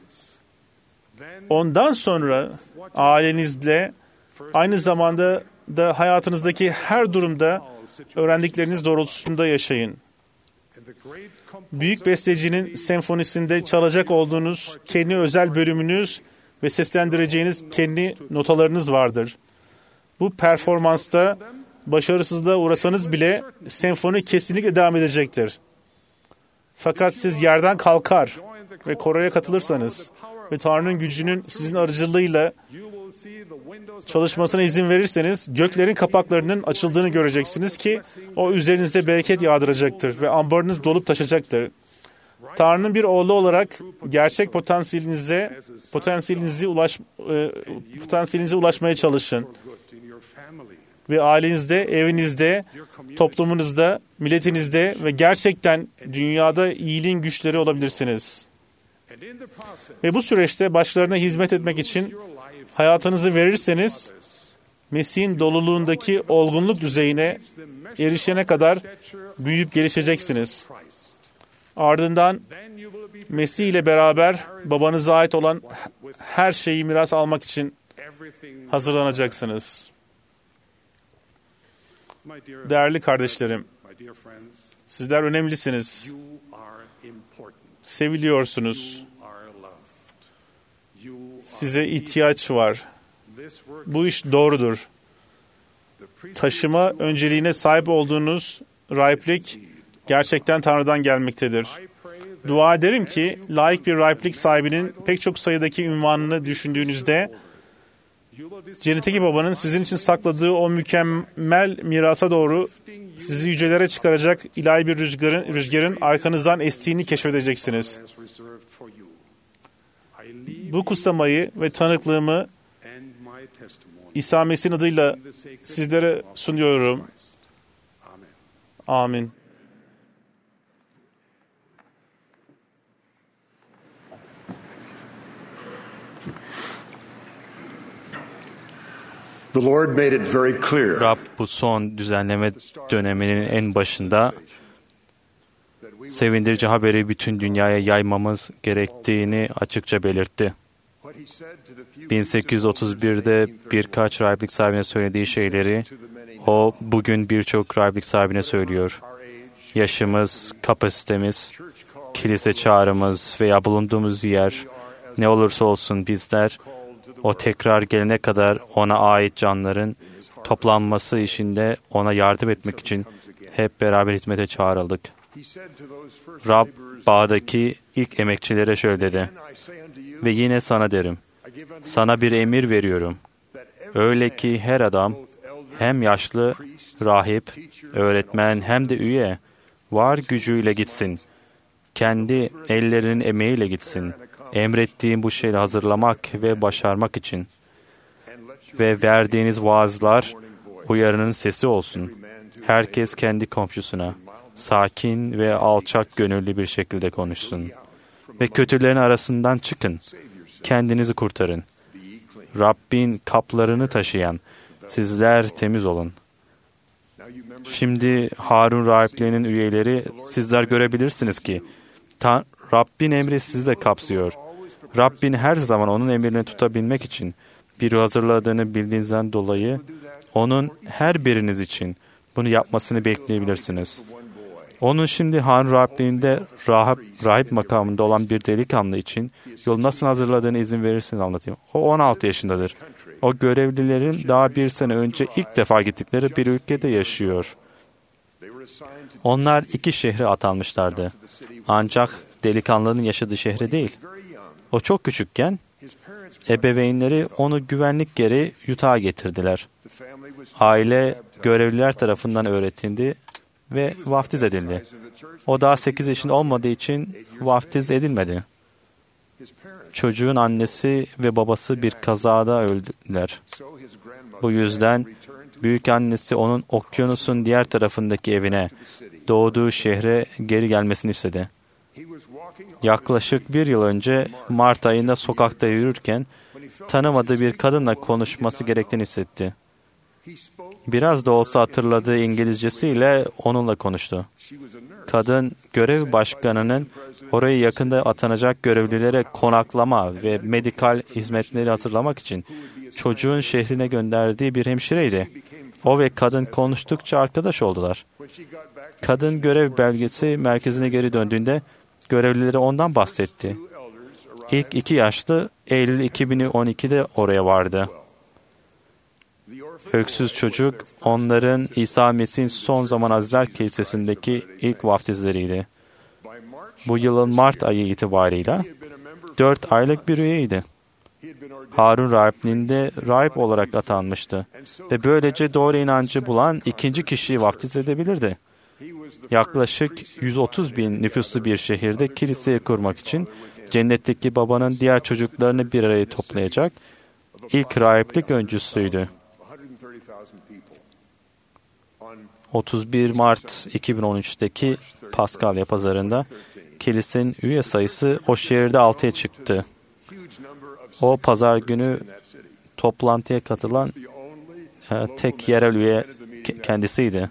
Ondan sonra ailenizle aynı zamanda da hayatınızdaki her durumda öğrendikleriniz doğrultusunda yaşayın. Büyük bestecinin senfonisinde çalacak olduğunuz kendi özel bölümünüz ve seslendireceğiniz kendi notalarınız vardır. Bu performansta başarısızlığa uğrasanız bile senfoni kesinlikle devam edecektir. Fakat siz yerden kalkar ve koroya katılırsanız ve Tanrı'nın gücünün sizin aracılığıyla çalışmasına izin verirseniz göklerin kapaklarının açıldığını göreceksiniz ki o üzerinize bereket yağdıracaktır ve ambarınız dolup taşacaktır. Tanrı'nın bir oğlu olarak gerçek potansiyelinize potansiyelinize ulaş e, potansiyelinize ulaşmaya çalışın. Ve ailenizde, evinizde, toplumunuzda, milletinizde ve gerçekten dünyada iyiliğin güçleri olabilirsiniz. Ve bu süreçte başlarına hizmet etmek için hayatınızı verirseniz, Mesih'in doluluğundaki olgunluk düzeyine erişene kadar büyüyüp gelişeceksiniz. Ardından Mesih ile beraber babanıza ait olan her şeyi miras almak için hazırlanacaksınız. Değerli kardeşlerim, sizler önemlisiniz. Seviliyorsunuz. Size ihtiyaç var. Bu iş doğrudur. Taşıma önceliğine sahip olduğunuz rahiplik gerçekten Tanrı'dan gelmektedir. Dua ederim ki layık bir rahiplik sahibinin pek çok sayıdaki ünvanını düşündüğünüzde Cennetteki babanın sizin için sakladığı o mükemmel mirasa doğru sizi yücelere çıkaracak ilahi bir rüzgarın, rüzgarın arkanızdan estiğini keşfedeceksiniz. Bu kutsamayı ve tanıklığımı İsa Mesih'in adıyla sizlere sunuyorum. Amin. The Lord made it very clear. Rab bu son düzenleme döneminin en başında sevindirici haberi bütün dünyaya yaymamız gerektiğini açıkça belirtti. bin sekiz yüz otuz birde birkaç rahiplik sahibine söylediği şeyleri o bugün birçok rahiplik sahibine söylüyor. Yaşımız, kapasitemiz, kilise çağrımız veya bulunduğumuz yer ne olursa olsun bizler o tekrar gelene kadar ona ait canların toplanması işinde ona yardım etmek için hep beraber hizmete çağrıldık. Rab bağdaki ilk emekçilere şöyle dedi: ve yine sana derim, sana bir emir veriyorum. Öyle ki her adam, hem yaşlı, rahip, öğretmen hem de üye, var gücüyle gitsin. Kendi ellerinin emeğiyle gitsin. Emrettiğim bu şeyi hazırlamak ve başarmak için. Ve verdiğiniz vaazlar uyarının sesi olsun. Herkes kendi komşusuna sakin ve alçak gönüllü bir şekilde konuşsun. Ve kötülerin arasından çıkın. Kendinizi kurtarın. Rabbin kaplarını taşıyan, sizler temiz olun. Şimdi Harun rahiplerinin üyeleri, sizler görebilirsiniz ki Ta- Rabbin emri sizi de kapsıyor. Rabbin her zaman onun emrini tutabilmek için bir hazırladığını bildiğinizden dolayı onun her biriniz için bunu yapmasını bekleyebilirsiniz. Onun şimdi Harun rahipliğinde rahip, rahip makamında olan bir delikanlı için yolu nasıl hazırladığını izin verirseniz anlatayım. O on altı yaşındadır. O görevlilerin daha bir sene önce ilk defa gittikleri bir ülkede yaşıyor. Onlar iki şehre atanmışlardı. Ancak delikanlının yaşadığı şehre değil. O çok küçükken ebeveynleri onu güvenlik gereği Utah'a getirdiler. Aile görevliler tarafından öğretildi ve vaftiz edildi. O daha sekiz yaşında olmadığı için vaftiz edilmedi. Çocuğun annesi ve babası bir kazada öldüler. Bu yüzden büyük annesi onun okyanusun diğer tarafındaki evine, doğduğu şehre geri gelmesini istedi. Yaklaşık bir yıl önce Mart ayında sokakta yürürken tanımadığı bir kadınla konuşması gerektiğini hissetti. Biraz da olsa hatırladığı İngilizcesiyle onunla konuştu. Kadın, görev başkanının orayı yakında atanacak görevlilere konaklama ve medikal hizmetleri hazırlamak için çocuğun şehrine gönderdiği bir hemşireydi. O ve kadın konuştukça arkadaş oldular. Kadın görev belgesi merkezine geri döndüğünde görevlileri ondan bahsetti. İlk iki yaşlı Eylül iki bin on iki'de oraya vardı. Öksüz çocuk onların İsa Mesih'in son zaman Azizler Kilisesi'ndeki ilk vaftizleriydi. Bu yılın Mart ayı itibarıyla dört aylık bir üyeydi. Harun rahipliğinde rahip olarak atanmıştı ve böylece doğru inancı bulan ikinci kişiyi vaftiz edebilirdi. Yaklaşık yüz otuz bin nüfuslu bir şehirde kiliseyi kurmak için cennetteki babanın diğer çocuklarını bir araya toplayacak ilk rahiplik öncüsüydü. otuz bir Mart iki bin on üç'teki Paskalya pazarında kilisenin üye sayısı o şehirde altıya çıktı. O pazar günü toplantıya katılan e, tek yerel üye kendisiydi.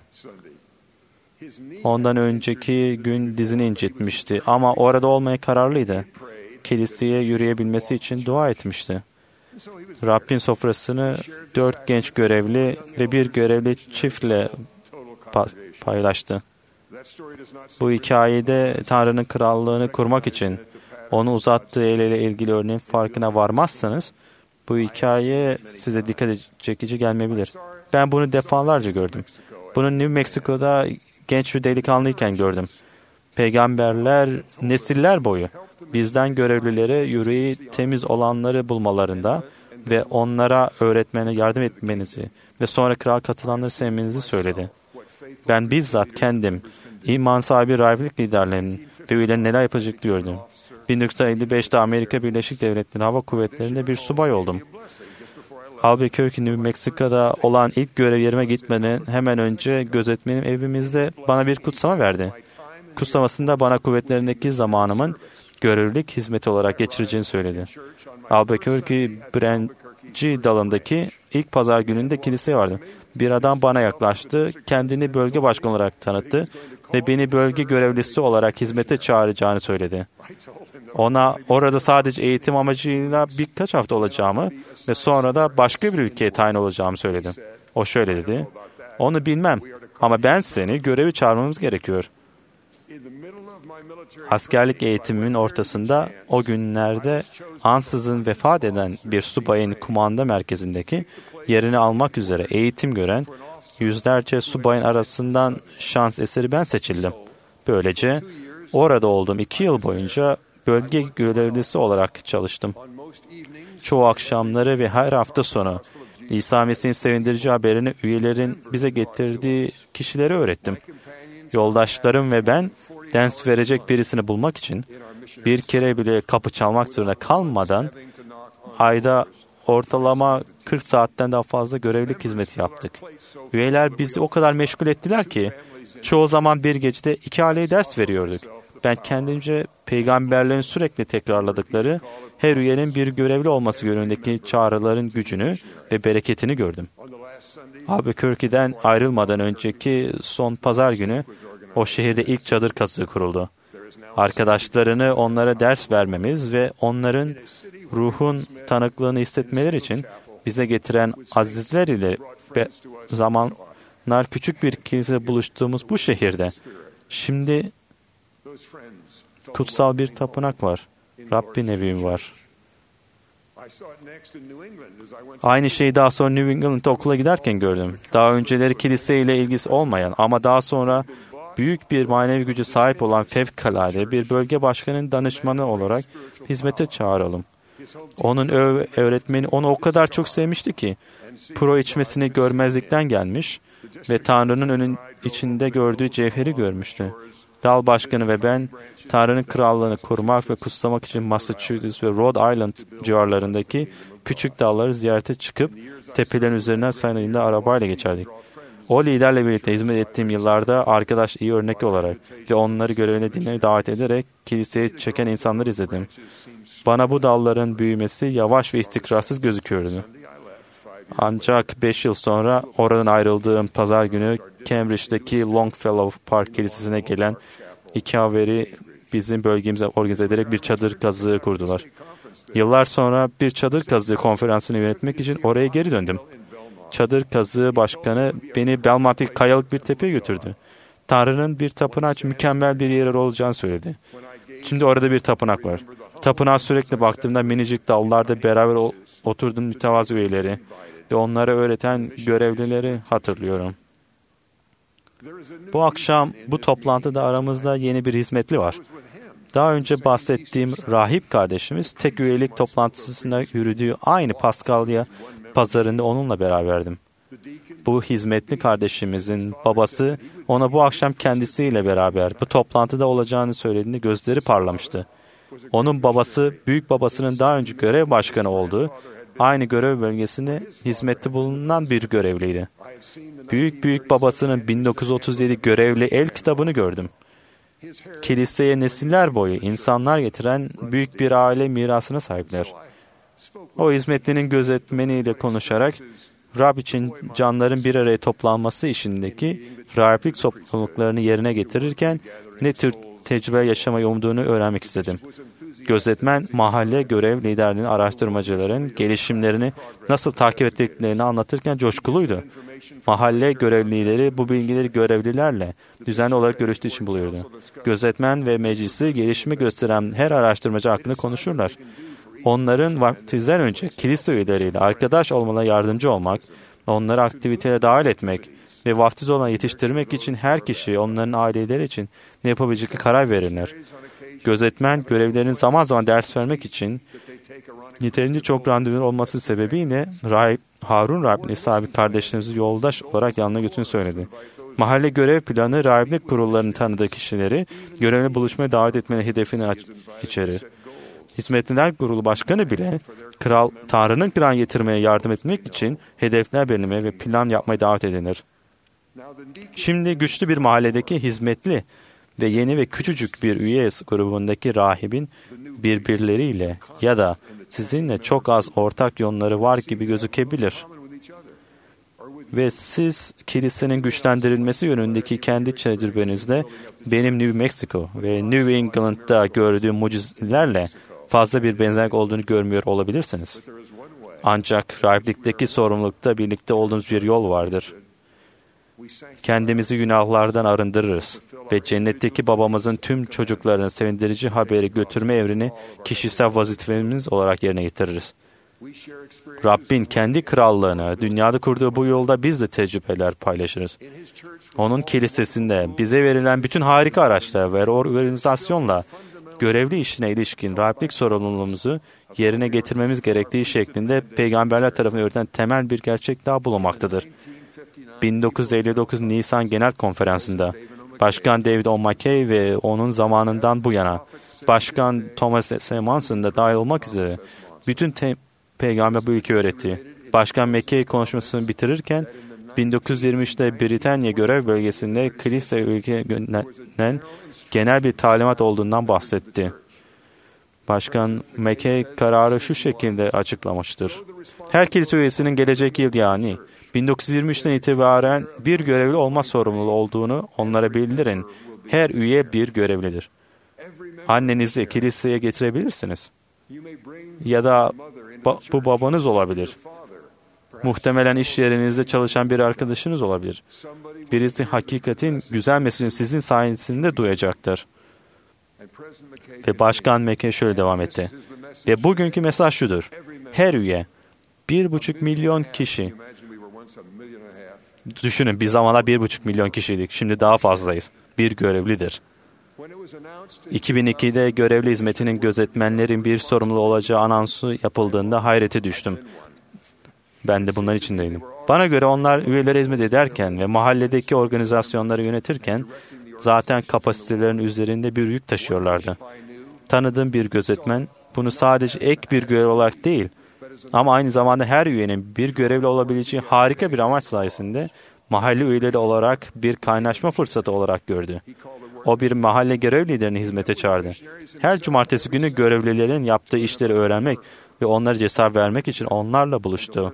Ondan önceki gün dizini incitmişti ama orada olmaya kararlıydı. Kiliseye yürüyebilmesi için dua etmişti. Rabbin sofrasını dört genç görevli ve bir görevli çiftle paylaştı. Bu hikayede Tanrı'nın krallığını kurmak için onu uzattığı eliyle ilgili örneğin farkına varmazsanız bu hikaye size dikkat çekici gelmeyebilir. Ben bunu defalarca gördüm. Bunu New Mexico'da genç bir delikanlıyken gördüm. Peygamberler nesiller boyu bizden görevlilere yüreği temiz olanları bulmalarında ve onlara öğretmene yardım etmenizi ve sonra kral katılanları sevmenizi söyledi. Ben bizzat kendim iman sahibi rahiplik liderlerinin ve üyelerin neler yapacak diyordum. bin dokuz yüz elli beş'te Amerika Birleşik Devletleri Hava Kuvvetleri'nde bir subay oldum. Albuquerque, New Mexico'da olan ilk görev yerime gitmeden hemen önce gözetmenim evimizde bana bir kutsama verdi. Kutsamasında bana kuvvetlerindeki zamanımın görevlilik hizmeti olarak geçireceğini söyledi. Albuquerque Branch dalındaki ilk pazar gününde kiliseye vardı. Bir adam bana yaklaştı, kendini bölge başkanı olarak tanıttı ve beni bölge görevlisi olarak hizmete çağıracağını söyledi. Ona orada sadece eğitim amacıyla birkaç hafta olacağımı ve sonra da başka bir ülkeye tayin olacağımı söyledi. O şöyle dedi, onu bilmem ama ben seni görevi çağırmamız gerekiyor. Askerlik eğitimimin ortasında o günlerde ansızın vefat eden bir subayın kumanda merkezindeki yerini almak üzere eğitim gören yüzlerce subayın arasından şans eseri ben seçildim. Böylece orada olduğum iki yıl boyunca bölge görevlisi olarak çalıştım. Çoğu akşamları ve her hafta sonu İsa Mesih'in sevindirici haberini üyelerin bize getirdiği kişilere öğrettim. Yoldaşlarım ve ben ders verecek birisini bulmak için bir kere bile kapı çalmak zorunda kalmadan ayda ortalama kırk saatten daha fazla görevlilik hizmeti yaptık. Üyeler bizi o kadar meşgul ettiler ki çoğu zaman bir gecede iki aileye ders veriyorduk. Ben kendimce peygamberlerin sürekli tekrarladıkları her üyenin bir görevli olması yönündeki çağrıların gücünü ve bereketini gördüm. Albuquerque'den ayrılmadan önceki son pazar günü o şehirde ilk çadır kazığı kuruldu. Arkadaşlarını onlara ders vermemiz ve onların ruhun tanıklığını hissetmeleri için bize getiren azizler ile ve zamanlar küçük bir kilise buluştuğumuz bu şehirde şimdi kutsal bir tapınak var. Rabbin evi var. Aynı şeyi daha sonra New England'da okula giderken gördüm. Daha önceleri kiliseyle ilgisi olmayan ama daha sonra büyük bir manevi gücü sahip olan fevkalade bir bölge başkanının danışmanı olarak hizmete çağıralım. Onun öv- öğretmeni onu o kadar çok sevmişti ki pro içmesini görmezlikten gelmiş ve Tanrı'nın önün içinde gördüğü cevheri görmüştü. Dal başkanı ve ben Tanrı'nın krallığını korumak ve kutsamak için Massachusetts ve Rhode Island civarlarındaki küçük dağları ziyarete çıkıp tepelerin üzerinden sayılarıyla arabayla geçerdik. O liderle birlikte hizmet ettiğim yıllarda arkadaş iyi örnek olarak ve onları görevine dinlemeye davet ederek kiliseye çeken insanları izledim. Bana bu dalların büyümesi yavaş ve istikrarsız gözüküyordu. Ancak beş yıl sonra oradan ayrıldığım pazar günü Cambridge'deki Longfellow Park Kilisesi'ne gelen iki haveri bizim bölgemize organize ederek bir çadır kazığı kurdular. Yıllar sonra bir çadır kazığı konferansını yönetmek için oraya geri döndüm. Çadır kazığı başkanı beni Belmont'taki kayalık bir tepeye götürdü. Tanrı'nın bir tapınağı için mükemmel bir yer olacağını söyledi. Şimdi orada bir tapınak var. Tapınağa sürekli baktığımda minicik dallarda beraber oturduğum mütevazı üyeleri ve onlara öğreten görevlileri hatırlıyorum. Bu akşam bu toplantıda aramızda yeni bir hizmetli var. Daha önce bahsettiğim rahip kardeşimiz tek üyelik toplantısında yürüdüğü aynı Paskalya pazarında onunla beraberdim. Bu hizmetli kardeşimizin babası ona bu akşam kendisiyle beraber bu toplantıda olacağını söylediğinde gözleri parlamıştı. Onun babası büyük babasının daha önce görev başkanı olduğu aynı görev bölgesinde hizmette bulunan bir görevliydi. Büyük büyük babasının bin dokuz yüz otuz yedi görevli el kitabını gördüm. Kiliseye nesiller boyu insanlar getiren büyük bir aile mirasına sahipler. O hizmetlinin gözetmeniyle konuşarak Rab için canların bir araya toplanması işindeki rahiplik sorumluluklarını yerine getirirken ne tür tecrübe yaşamayı umduğunu öğrenmek istedim. Gözetmen, mahalle görev liderliğinin araştırmacıların gelişimlerini nasıl takip ettiklerini anlatırken coşkuluydu. Mahalle görev lideri bu bilgileri görevlilerle düzenli olarak görüştüğü için buluyordu. Gözetmen ve meclisi gelişimi gösteren her araştırmacı hakkında konuşurlar. Onların vaftizden önce kilise üyeleriyle arkadaş olmalarına yardımcı olmak, onları aktiviteye dahil etmek ve vaftiz olan yetiştirmek için her kişi onların aileleri için ne yapabilecekleri karar verirler. Gözetmen görevlilerin zaman zaman ders vermek için yeterince çok randevu olması sebebiyle Rahip, Harun Rahip'in sahibi kardeşlerimizi yoldaş olarak yanına götürdüğünü söyledi. Mahalle görev planı rahiplik kurullarının tanıdığı kişileri görevle buluşmaya davet etmenin hedefini içerir. Hizmetliler Kurulu Başkanı bile Kral Tanrı'nın kralını getirmeye yardım etmek için hedefler belirlemeye ve plan yapmaya davet edilir. Şimdi güçlü bir mahalledeki hizmetli ve yeni ve küçücük bir üye grubundaki rahibin birbirleriyle ya da sizinle çok az ortak yönleri var gibi gözükebilir. Ve siz kilisenin güçlendirilmesi yönündeki kendi tecrübenizde benim New Mexico ve New England'da gördüğüm mucizelerle fazla bir benzerlik olduğunu görmüyor olabilirsiniz. Ancak rahiplikteki sorumlulukta birlikte olduğumuz bir yol vardır. Kendimizi günahlardan arındırırız ve cennetteki babamızın tüm çocuklarına sevindirici haberi götürme evrini kişisel vazifemiz olarak yerine getiririz. Rabbin kendi krallığını, dünyada kurduğu bu yolda biz de tecrübeler paylaşırız. Onun kilisesinde bize verilen bütün harika araçlar ve organizasyonla görevli işine ilişkin rahiplik sorumluluğumuzu yerine getirmemiz gerektiği şeklinde peygamberler tarafından öğretilen temel bir gerçek daha bulunmaktadır. bin dokuz yüz elli dokuz Nisan Genel Konferansı'nda Başkan David O. McKay ve onun zamanından bu yana Başkan Thomas S. Monson da dahil olmak üzere bütün te- peygamber bu ilki öğretti. Başkan McKay konuşmasını bitirirken bin dokuz yüz yirmi üçte Britanya görev bölgesinde kilise ülkeye gönderilen genel bir talimat olduğundan bahsetti. Başkan McKay kararı şu şekilde açıklamıştır. Her kilise üyesinin gelecek yıl yani bin dokuz yüz yirmi üçten itibaren bir görevli olma sorumluluğu olduğunu onlara bildirin. Her üye bir görevlidir. Annenizi kiliseye getirebilirsiniz. Ya da ba- bu babanız olabilir. Muhtemelen iş yerinizde çalışan bir arkadaşınız olabilir. Birisi hakikatin güzel mesajını sizin sayenizde duyacaktır. Ve Başkan McKay şöyle devam etti. Ve bugünkü mesaj şudur. Her üye, bir buçuk milyon kişi. Düşünün bir zamanlar bir buçuk milyon kişiydik. Şimdi daha fazlayız. Bir görevlidir. iki bin ikide görevli hizmetinin gözetmenlerin bir sorumlu olacağı anonsu yapıldığında hayrete düştüm. Ben de bunların içindeydim. Bana göre onlar üyelere hizmet ederken ve mahalledeki organizasyonları yönetirken zaten kapasitelerin üzerinde bir yük taşıyorlardı. Tanıdığım bir gözetmen bunu sadece ek bir görev olarak değil ama aynı zamanda her üyenin bir görevli olabileceği harika bir amaç sayesinde mahalle üyeleri olarak bir kaynaşma fırsatı olarak gördü. O bir mahalle görev liderini hizmete çağırdı. Her cumartesi günü görevlilerin yaptığı işleri öğrenmek ve onlara cesaret vermek için onlarla buluştu.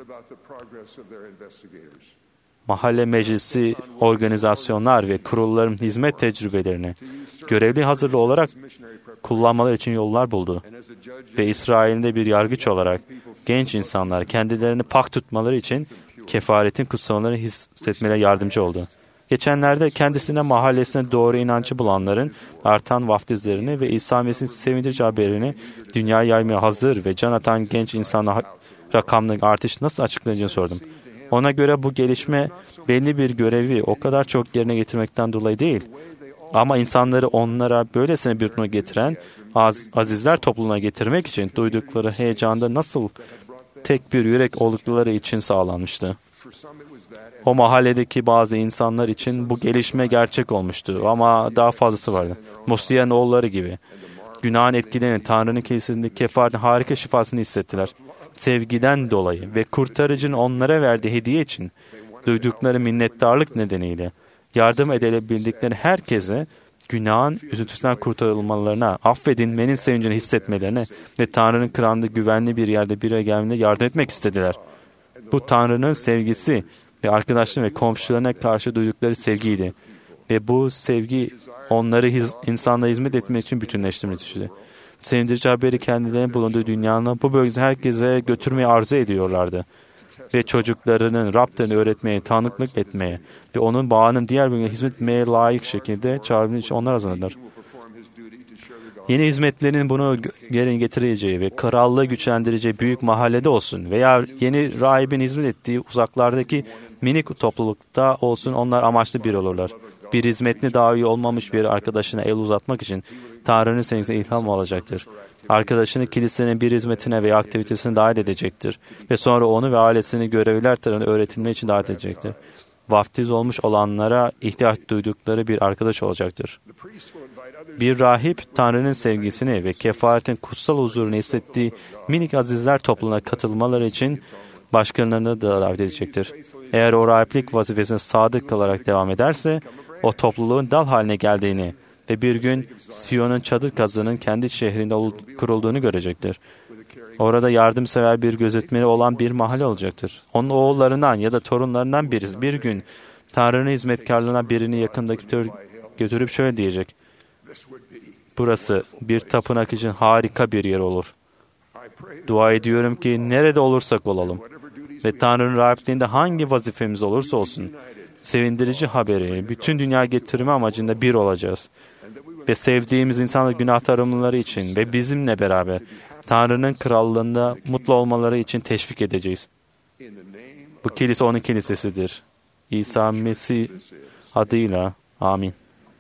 Mahalle meclisi, organizasyonlar ve kurulların hizmet tecrübelerini görevli hazırlı olarak kullanmaları için yollar buldu. Ve İsrail'de bir yargıç olarak genç insanlar kendilerini pak tutmaları için kefaretin kutsamalarını hissetmelerine yardımcı oldu. Geçenlerde kendisine mahallesine doğru inancı bulanların artan vaftizlerini ve İsa Mesih'in sevindirici haberini dünyaya yaymaya hazır ve can atan genç insana rakamlık artış nasıl açıklanacağını sordum. Ona göre bu gelişme belli bir görevi o kadar çok yerine getirmekten dolayı değil. Ama insanları onlara böylesine bir duruma getiren az, azizler topluluğuna getirmek için duydukları heyecanda nasıl tek bir yürek oldukları için sağlanmıştı. O mahalledeki bazı insanlar için bu gelişme gerçek olmuştu ama daha fazlası vardı. Musa'nın oğulları gibi. Günahın etkilerini Tanrı'nın kilisesindeki kefaretin harika şifasını hissettiler. Sevgiden dolayı ve kurtarıcının onlara verdiği hediye için duydukları minnettarlık nedeniyle yardım edebildikleri herkese günahın üzüntüsünden kurtarılmalarına, affedilmenin sevincini hissetmelerine ve Tanrı'nın krallığı güvenli bir yerde bir araya gelmelerine yardım etmek istediler. Bu Tanrı'nın sevgisi ve arkadaşlarına ve komşularına karşı duydukları sevgiydi. Ve bu sevgi onları hiz, insanlara hizmet etmek için bütünleştirmişti. Sevindirici haberi kendilerinin bulunduğu dünyanın bu bölgesine herkese götürmeyi arzu ediyorlardı. Ve çocuklarının Rab'den öğretmeye, tanıklık etmeye ve onun bağının diğer bölgelere hizmet etmeye layık şekilde çağrılmak için onlar hazırlanırlar. Yeni hizmetlerin bunu yerine getireceği ve krallığı güçlendireceği büyük mahallede olsun veya yeni rahibin hizmet ettiği uzaklardaki minik toplulukta olsun onlar amaçlı bir olurlar. Bir hizmetli daha iyi olmamış bir arkadaşına el uzatmak için Tanrı'nın sevgisine ilham olacaktır. Arkadaşını kilisenin bir hizmetine veya aktivitesine dahil edecektir. Ve sonra onu ve ailesini görevliler tarafından öğretilme için davet edecektir. Vaftiz olmuş olanlara ihtiyaç duydukları bir arkadaş olacaktır. Bir rahip, Tanrı'nın sevgisini ve kefaretin kutsal huzurunu hissettiği minik azizler topluluğuna katılmaları için başkalarını da davet edecektir. Eğer o rahiplik vazifesine sadık kalarak devam ederse, o topluluğun dal haline geldiğini ve bir gün Siyon'un çadır kazığının kendi şehrinde kurulduğunu görecektir. Orada yardımsever bir gözetmeni olan bir mahalle olacaktır. Onun oğullarından ya da torunlarından birisi bir gün Tanrı'nın hizmetkarlığına birini yakındaki götürüp şöyle diyecek: burası bir tapınak için harika bir yer olur. Dua ediyorum ki nerede olursak olalım ve Tanrı'nın rahipliğinde hangi vazifemiz olursa olsun, sevindirici haberi bütün dünya getirme amacında bir olacağız. Ve sevdiğimiz insanların günah arınmaları için ve bizimle beraber Tanrı'nın krallığında mutlu olmaları için teşvik edeceğiz. Bu kilise onun kilisesidir. İsa Mesih adıyla. Amin.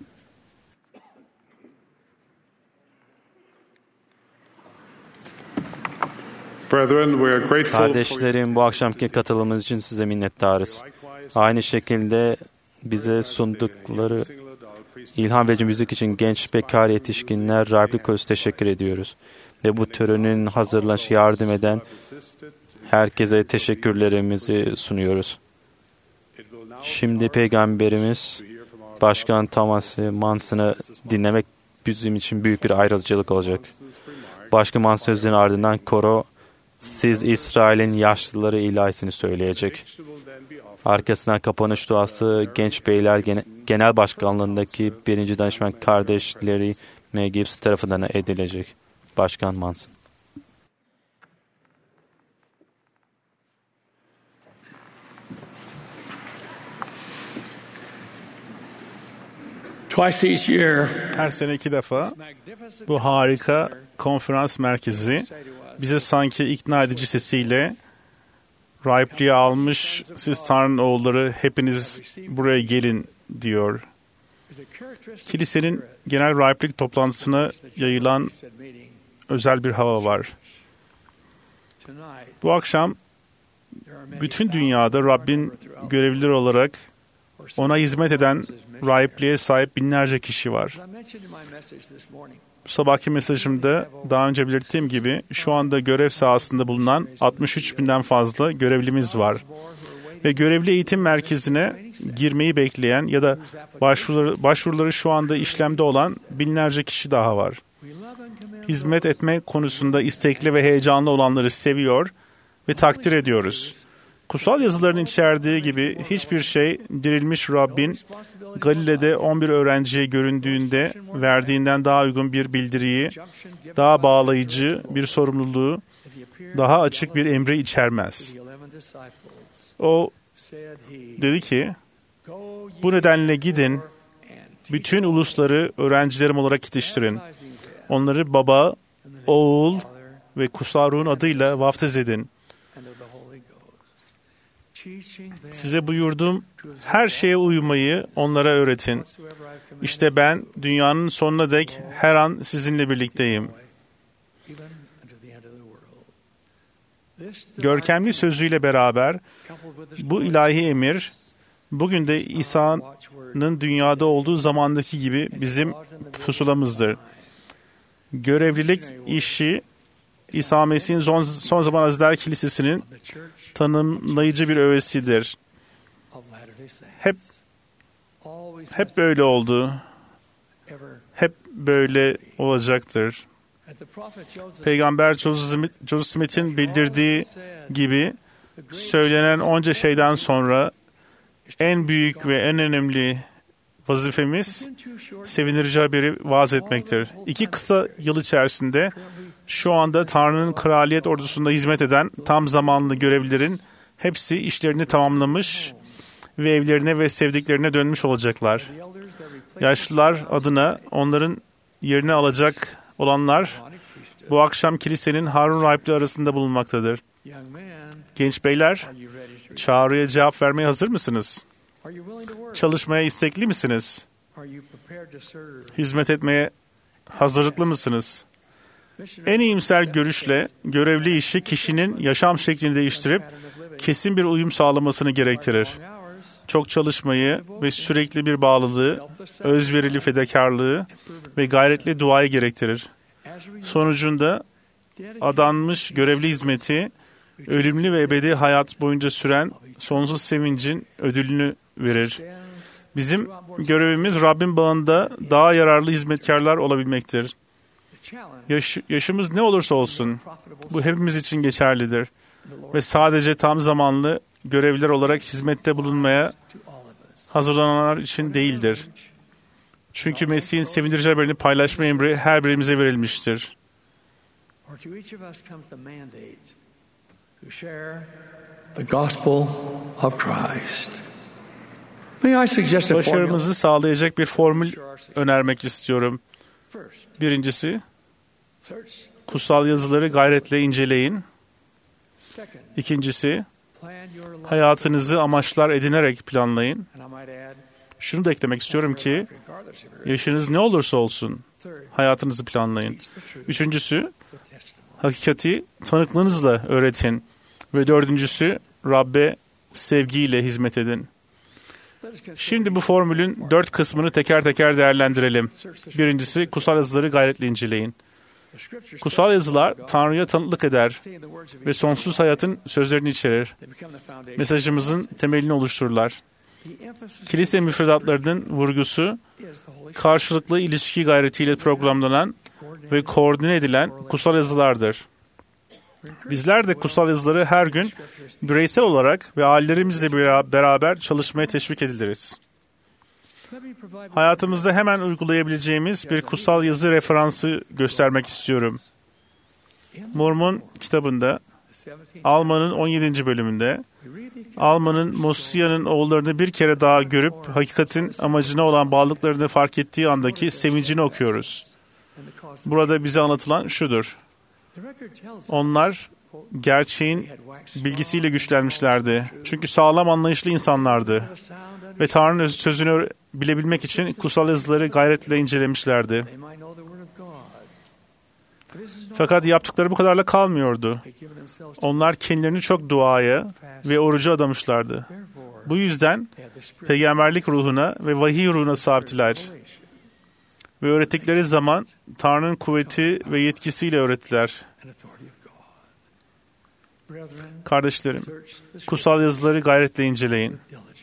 Kardeşlerim, bu akşamki katılımınız için size minnettarız. Aynı şekilde bize sundukları ilham verici müzik için genç bekar yetişkinler Rahiplik Korusu teşekkür ediyoruz. Ve bu törenin hazırlanışı yardım eden herkese teşekkürlerimizi sunuyoruz. Şimdi Peygamberimiz Başkan Thomas Manson'ı dinlemek bizim için büyük bir ayrıcalık olacak. Başkan Manson sözlerinin ardından koro "Siz İsrail'in yaşlıları" ilahisini söyleyecek. Arkasından kapanış duası Genç Beyler Genel Başkanlığındaki birinci danışman kardeşleri May Gibbs tarafından edilecek. Başkan Manson. Her sene iki defa bu harika konferans merkezi bize sanki ikna edici sesiyle rahipliği almış, siz Tanrı'nın oğulları hepiniz buraya gelin diyor. Kilisenin genel rahiplik toplantısına yayılan özel bir hava var. Bu akşam bütün dünyada Rabbin görevlileri olarak ona hizmet eden rahipliğe sahip binlerce kişi var. Bu sabahki mesajımda daha önce belirttiğim gibi şu anda görev sahasında bulunan altmış üç binden fazla görevlimiz var. Ve görevli eğitim merkezine girmeyi bekleyen ya da başvuruları, başvuruları şu anda işlemde olan binlerce kişi daha var. Hizmet etme konusunda istekli ve heyecanlı olanları seviyor ve takdir ediyoruz. Kutsal yazıların içerdiği gibi hiçbir şey dirilmiş Rabbin Galile'de on bir öğrenciye göründüğünde verdiğinden daha uygun bir bildiriyi, daha bağlayıcı bir sorumluluğu, daha açık bir emri içermez. O dedi ki, bu nedenle gidin, bütün ulusları öğrencilerim olarak yetiştirin. Onları Baba, Oğul ve Kutsal Ruh'un adıyla vaftiz edin. Size buyurduğum her şeye uymayı onlara öğretin. İşte ben dünyanın sonuna dek her an sizinle birlikteyim. Görkemli sözüyle beraber bu ilahi emir bugün de İsa'nın dünyada olduğu zamandaki gibi bizim pusulamızdır. Görevlilik işi İsa Mesih'in son, son zaman Azizler Kilisesi'nin tanımlayıcı bir öğesidir. Hep hep böyle oldu. Hep böyle olacaktır. Peygamber Joseph Smith'in bildirdiği gibi söylenen onca şeyden sonra en büyük ve en önemli vazifemiz sevindirici haberi vaaz etmektir. İki kısa yıl içerisinde şu anda Tanrı'nın kraliyet ordusunda hizmet eden tam zamanlı görevlilerin hepsi işlerini tamamlamış ve evlerine ve sevdiklerine dönmüş olacaklar. Yaşlılar adına onların yerini alacak olanlar bu akşam kilisenin Harun rahipliği arasında bulunmaktadır. Genç beyler, çağrıya cevap vermeye hazır mısınız? Çalışmaya istekli misiniz? Hizmet etmeye hazırlıklı mısınız? En iyimser görüşle görevli işi kişinin yaşam şeklini değiştirip kesin bir uyum sağlamasını gerektirir. Çok çalışmayı ve sürekli bir bağlılığı, özverili fedakarlığı ve gayretli duayı gerektirir. Sonucunda adanmış görevli hizmeti, ölümlü ve ebedi hayat boyunca süren sonsuz sevincin ödülünü verir. Bizim görevimiz Rabbin bağında daha yararlı hizmetkarlar olabilmektir. Yaş, yaşımız ne olursa olsun, bu hepimiz için geçerlidir. Ve sadece tam zamanlı görevliler olarak hizmette bulunmaya hazırlananlar için değildir. Çünkü Mesih'in sevindirici haberini paylaşma emri her birimize verilmiştir. Başarımızı sağlayacak bir formül önermek istiyorum. Birincisi, kutsal yazıları gayretle inceleyin. İkincisi, hayatınızı amaçlar edinerek planlayın. Şunu da eklemek istiyorum ki, yaşınız ne olursa olsun hayatınızı planlayın. Üçüncüsü, hakikati tanıklığınızla öğretin. Ve dördüncüsü, Rabbe sevgiyle hizmet edin. Şimdi bu formülün dört kısmını teker teker değerlendirelim. Birincisi, kutsal yazıları gayretle inceleyin. Kutsal yazılar Tanrı'ya tanıklık eder ve sonsuz hayatın sözlerini içerir. Mesajımızın temelini oluştururlar. Kilise müfredatlarının vurgusu, karşılıklı ilişki gayretiyle programlanan ve koordine edilen kutsal yazılardır. Bizler de kutsal yazıları her gün bireysel olarak ve ailelerimizle beraber çalışmaya teşvik ediliriz. Hayatımızda hemen uygulayabileceğimiz bir kutsal yazı referansı göstermek istiyorum. Mormon kitabında, Alma'nın on yedinci bölümünde, Alma'nın Mosia'nın oğullarını bir kere daha görüp hakikatin amacına olan bağlılıklarını fark ettiği andaki sevincini okuyoruz. Burada bize anlatılan şudur. Onlar gerçeğin bilgisiyle güçlenmişlerdi. Çünkü sağlam anlayışlı insanlardı. Ve Tanrı'nın sözünü bilebilmek için kutsal yazıları gayretle incelemişlerdi. Fakat yaptıkları bu kadarla kalmıyordu. Onlar kendilerini çok duaya ve oruca adamışlardı. Bu yüzden peygamberlik ruhuna ve vahiy ruhuna sahiptiler. Ve öğrettikleri zaman Tanrı'nın kuvveti ve yetkisiyle öğrettiler. Kardeşlerim, kutsal yazıları gayretle inceleyin.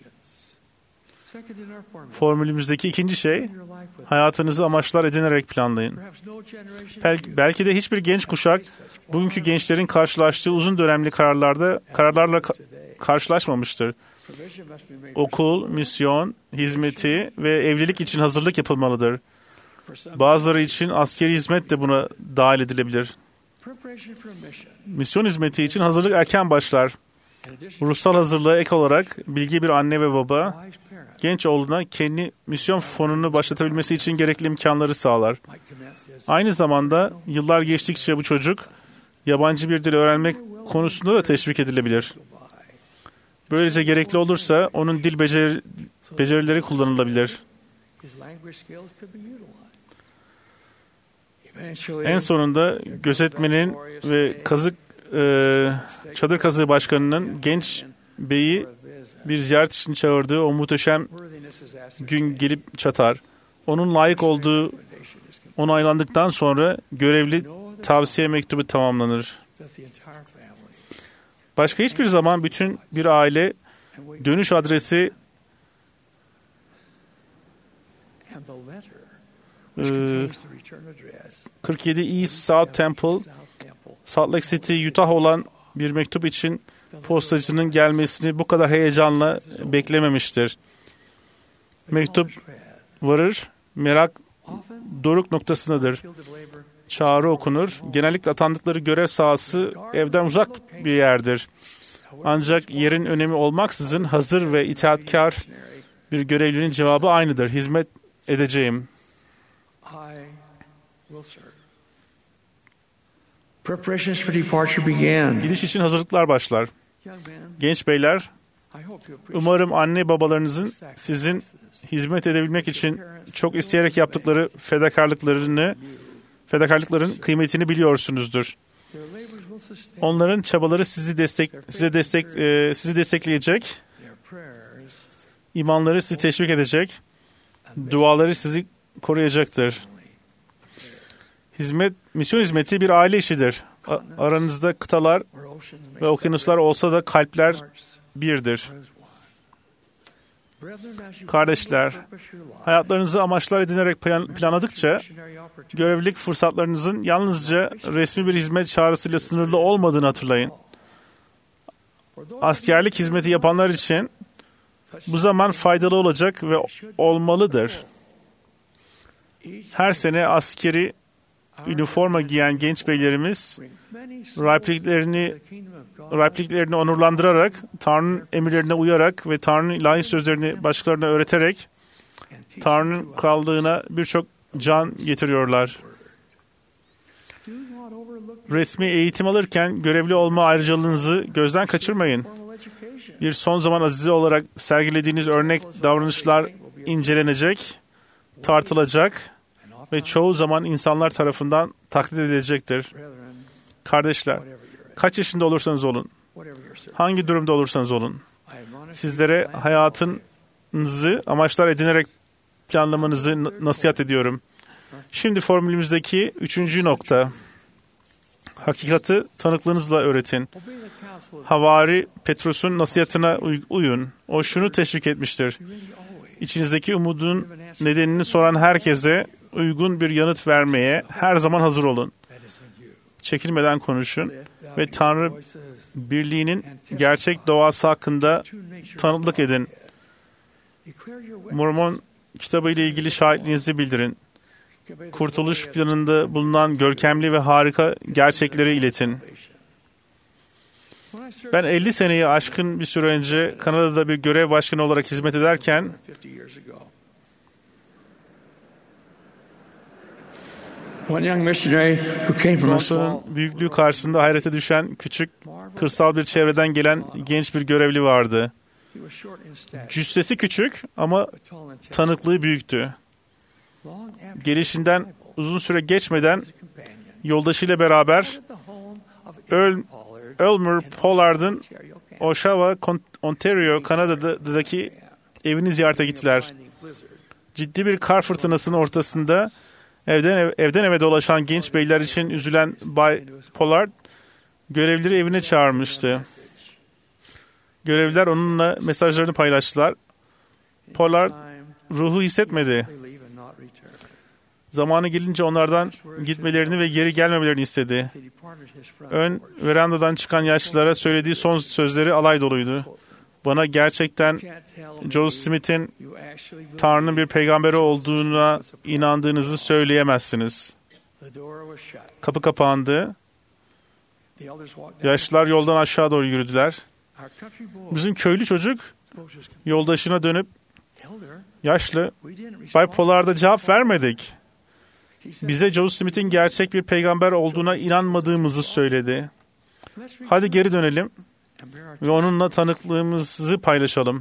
Formülümüzdeki ikinci şey, hayatınızı amaçlar edinerek planlayın. Belki, belki de hiçbir genç kuşak, bugünkü gençlerin karşılaştığı uzun dönemli kararlarda kararlarla ka- karşılaşmamıştır. Okul, misyon, hizmeti ve evlilik için hazırlık yapılmalıdır. Bazıları için askeri hizmet de buna dahil edilebilir. Misyon hizmeti için hazırlık erken başlar. Ruhsal hazırlığa ek olarak bilgi bir anne ve baba, genç oğluna kendi misyon fonunu başlatabilmesi için gerekli imkanları sağlar. Aynı zamanda yıllar geçtikçe bu çocuk yabancı bir dil öğrenmek konusunda da teşvik edilebilir. Böylece gerekli olursa onun dil becer- becerileri kullanılabilir. En sonunda gözetmenin ve kazık e, çadır kazığı başkanının genç beyi bir ziyaret için çağırdığı o muhteşem gün gelip çatar. Onun layık olduğu onaylandıktan sonra görevli tavsiye mektubu tamamlanır. Başka hiçbir zaman bütün bir aile dönüş adresi e, kırk yedi East South Temple, Salt Lake City, Utah olan bir mektup için postacının gelmesini bu kadar heyecanla beklememiştir. Mektup varır, merak doruk noktasındadır. Çağrı okunur. Genellikle atandıkları görev sahası evden uzak bir yerdir. Ancak yerin önemi olmaksızın hazır ve itaatkar bir görevlinin cevabı aynıdır. Hizmet edeceğim. Preparations for departure began. Gidiş için hazırlıklar başlar. Genç beyler, umarım anne babalarınızın sizin hizmet edebilmek için çok isteyerek yaptıkları fedakarlıklarını, fedakarlıkların kıymetini biliyorsunuzdur. Onların çabaları sizi destek, size destek, e, sizi destekleyecek, imanları sizi teşvik edecek, duaları sizi koruyacaktır. Hizmet, misyon hizmeti bir aile işidir. A- aranızda kıtalar ve okyanuslar olsa da kalpler birdir. Kardeşler, hayatlarınızı amaçlar edinerek plan- planladıkça görevlilik fırsatlarınızın yalnızca resmi bir hizmet çağrısıyla sınırlı olmadığını hatırlayın. Askerlik hizmeti yapanlar için bu zaman faydalı olacak ve olmalıdır. Her sene askeri üniforma giyen genç beylerimiz rahipliklerini, rahipliklerini onurlandırarak, Tanrı'nın emirlerine uyarak ve Tanrı'nın ilahi sözlerini başkalarına öğreterek Tanrı'nın krallığına birçok can getiriyorlar. resmi eğitim alırken görevli olma ayrıcalığınızı gözden kaçırmayın. Bir son zaman azizi olarak sergilediğiniz örnek davranışlar incelenecek, tartılacak ve çoğu zaman insanlar tarafından taklit edilecektir. Kardeşler, kaç yaşında olursanız olun, hangi durumda olursanız olun, sizlere hayatınızı amaçlar edinerek planlamanızı n- nasihat ediyorum. Şimdi formülümüzdeki üçüncü nokta. Hakikati tanıklığınızla öğretin. Havari Petrus'un nasihatine uy- uyun. O şunu teşvik etmiştir. İçinizdeki umudun nedenini soran herkese uygun bir yanıt vermeye her zaman hazır olun. Çekinmeden konuşun ve Tanrı birliğinin gerçek doğası hakkında tanıklık edin. Mormon kitabı ile ilgili şahitliğinizi bildirin. Kurtuluş planında bulunan görkemli ve harika gerçekleri iletin. Ben elli seneyi aşkın bir süre önce Kanada'da bir görev başkanı olarak hizmet ederken Toronto'nun büyüklüğü karşısında hayrete düşen küçük kırsal bir çevreden gelen genç bir görevli vardı. Cüssesi küçük ama tanıklığı büyüktü. Gelişinden uzun süre geçmeden yoldaşıyla beraber Earl, Elmer Pollard'ın Oshawa, Ontario, Kanada'daki evini ziyarete gittiler. Ciddi bir kar fırtınasının ortasında evden, ev, evden eve dolaşan genç beyler için üzülen Bay Pollard görevlileri evine çağırmıştı. Görevliler onunla mesajlarını paylaştılar. Pollard ruhu hissetmedi. Zamanı gelince onlardan gitmelerini ve geri gelmemelerini istedi. Ön verandadan çıkan yaşlılara söylediği son sözleri alay doluydu. Bana gerçekten Joseph Smith'in Tanrı'nın bir peygamberi olduğuna inandığınızı söyleyemezsiniz. Kapı kapandı. Yaşlılar yoldan aşağı doğru yürüdüler. Bizim köylü çocuk yoldaşına dönüp, yaşlı, Bay Pollard'a cevap vermedik. Bize Joseph Smith'in gerçek bir peygamber olduğuna inanmadığımızı söyledi. Hadi geri dönelim ve onunla tanıklığımızı paylaşalım.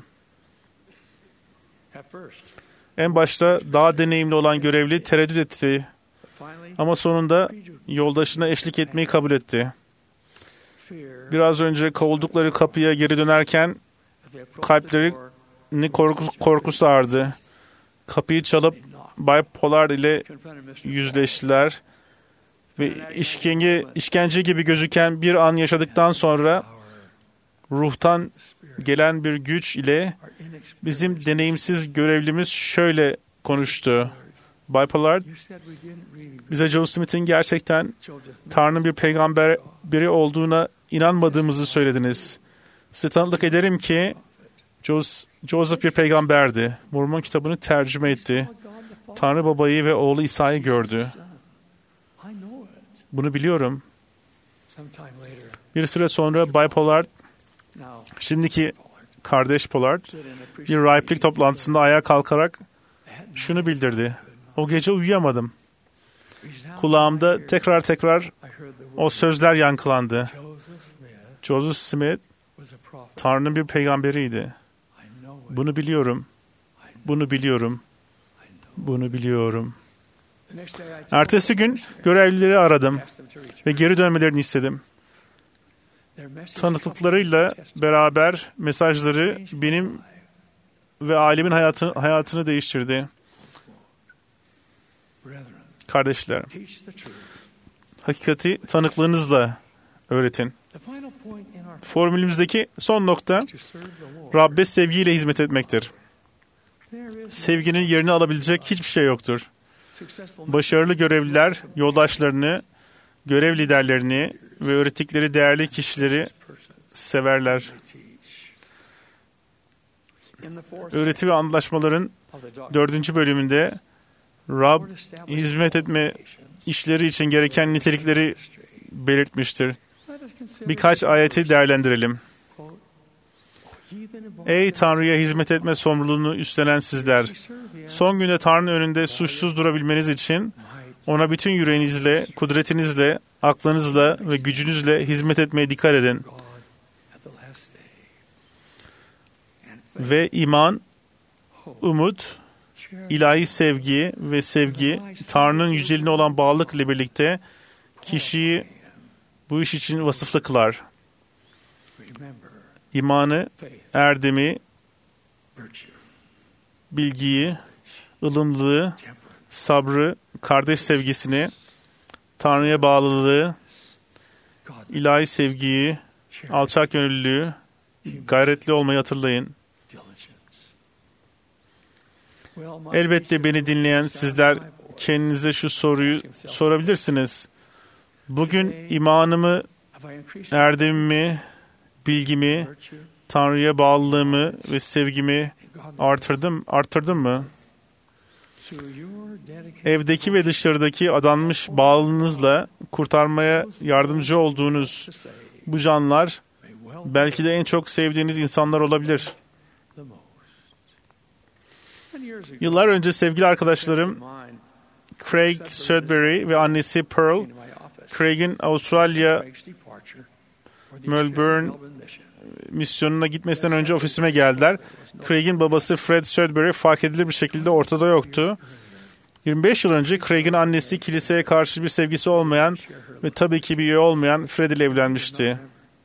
En başta daha deneyimli olan görevli tereddüt etti. Ama sonunda yoldaşına eşlik etmeyi kabul etti. Biraz önce kovuldukları kapıya geri dönerken kalplerini korku, korku sardı. Kapıyı çalıp Bay Pollard ile yüzleştiler ve işkence, işkence gibi gözüken bir an yaşadıktan sonra ruhtan gelen bir güç ile bizim deneyimsiz görevlimiz şöyle konuştu. Bay Pollard, bize Joseph Smith'in gerçekten Tanrı'nın bir peygamber biri olduğuna inanmadığımızı söylediniz. Size tanıklık ederim ki Joseph bir peygamberdi. Mormon kitabını tercüme etti. Tanrı babayı ve oğlu İsa'yı gördü. Bunu biliyorum. Bir süre sonra Bay Pollard, şimdiki kardeş Pollard, bir rahiplik toplantısında ayağa kalkarak şunu bildirdi. O gece uyuyamadım. Kulağımda tekrar tekrar o sözler yankılandı. Joseph Smith, Tanrı'nın bir peygamberiydi. Bunu biliyorum. Bunu biliyorum. Bunu biliyorum. Ertesi gün görevlileri aradım ve geri dönmelerini istedim. Tanıklıklarıyla beraber mesajları benim ve ailemin hayatı, hayatını değiştirdi. Kardeşler, hakikati tanıklığınızla öğretin. Formülümüzdeki son nokta, Rabbe sevgiyle hizmet etmektir. Sevginin yerini alabilecek hiçbir şey yoktur. Başarılı görevliler, yoldaşlarını, görev liderlerini ve öğrettikleri değerli kişileri severler. Öğreti ve Antlaşmaların dördüncü bölümünde Rab, hizmet etme işleri için gereken nitelikleri belirtmiştir. Birkaç ayeti değerlendirelim. Ey Tanrı'ya hizmet etme sorumluluğunu üstlenen sizler! Son günde Tanrı'nın önünde suçsuz durabilmeniz için ona bütün yüreğinizle, kudretinizle, aklınızla ve gücünüzle hizmet etmeye dikkat edin. Ve iman, umut, ilahi sevgi ve sevgi, Tanrı'nın yüceliğine olan bağlılık ile birlikte kişiyi bu iş için vasıflı kılar. İmanı, erdemi, bilgiyi, ılımlılığı, sabrı, kardeş sevgisini, Tanrı'ya bağlılığı, ilahi sevgiyi, alçak gönüllülüğü, gayretli olmayı hatırlayın. Elbette beni dinleyen sizler kendinize şu soruyu sorabilirsiniz. Bugün imanımı, erdemimi, bilgimi, Tanrı'ya bağlılığımı ve sevgimi artırdım, artırdım mı? Evdeki ve dışarıdaki adanmış bağlılığınızla kurtarmaya yardımcı olduğunuz bu canlar belki de en çok sevdiğiniz insanlar olabilir. Yıllar önce sevgili arkadaşlarım Craig Sudbury ve annesi Pearl, Craig'in Avustralya Melbourne misyonuna gitmesinden önce ofisime geldiler. Craig'in babası Fred Sudbury fark edilir bir şekilde ortada yoktu. yirmi beş yıl önce Craig'in annesi kiliseye karşı bir sevgisi olmayan ve tabii ki bir üye olmayan Fred ile evlenmişti.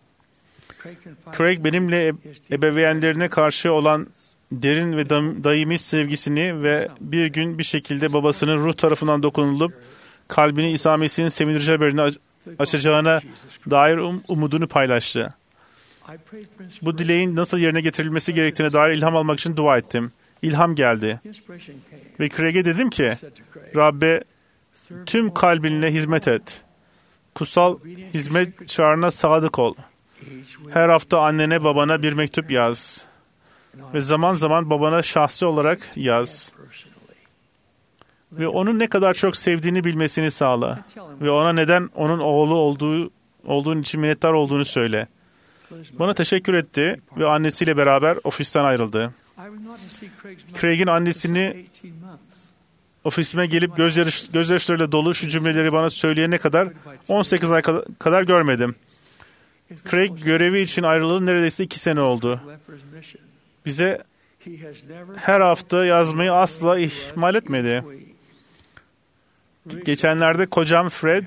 Craig benimle e- ebeveynlerine karşı olan derin ve daimi sevgisini ve bir gün bir şekilde babasının ruh tarafından dokunulup kalbini İsa Mesih'in sevindirici haberini açacağına dair um- umudunu paylaştı. Bu dileğin nasıl yerine getirilmesi gerektiğine dair ilham almak için dua ettim. İlham geldi. Ve Craig'e dedim ki, Rabbe tüm kalbinle hizmet et. Kutsal hizmet çağrına sadık ol. Her hafta annene babana bir mektup yaz. Ve zaman zaman babana şahsi olarak yaz. Ve onu ne kadar çok sevdiğini bilmesini sağla. Ve ona neden onun oğlu olduğu olduğun için minnettar olduğunu söyle. Bana teşekkür etti ve annesiyle beraber ofisten ayrıldı. Craig'in annesini ofisime gelip gözyaş, gözyaşlarıyla dolu şu cümleleri bana söyleyene kadar on sekiz ay kadar görmedim. Craig görevi için ayrılalı neredeyse iki sene oldu. Bize her hafta yazmayı asla ihmal etmedi. Geçenlerde kocam Fred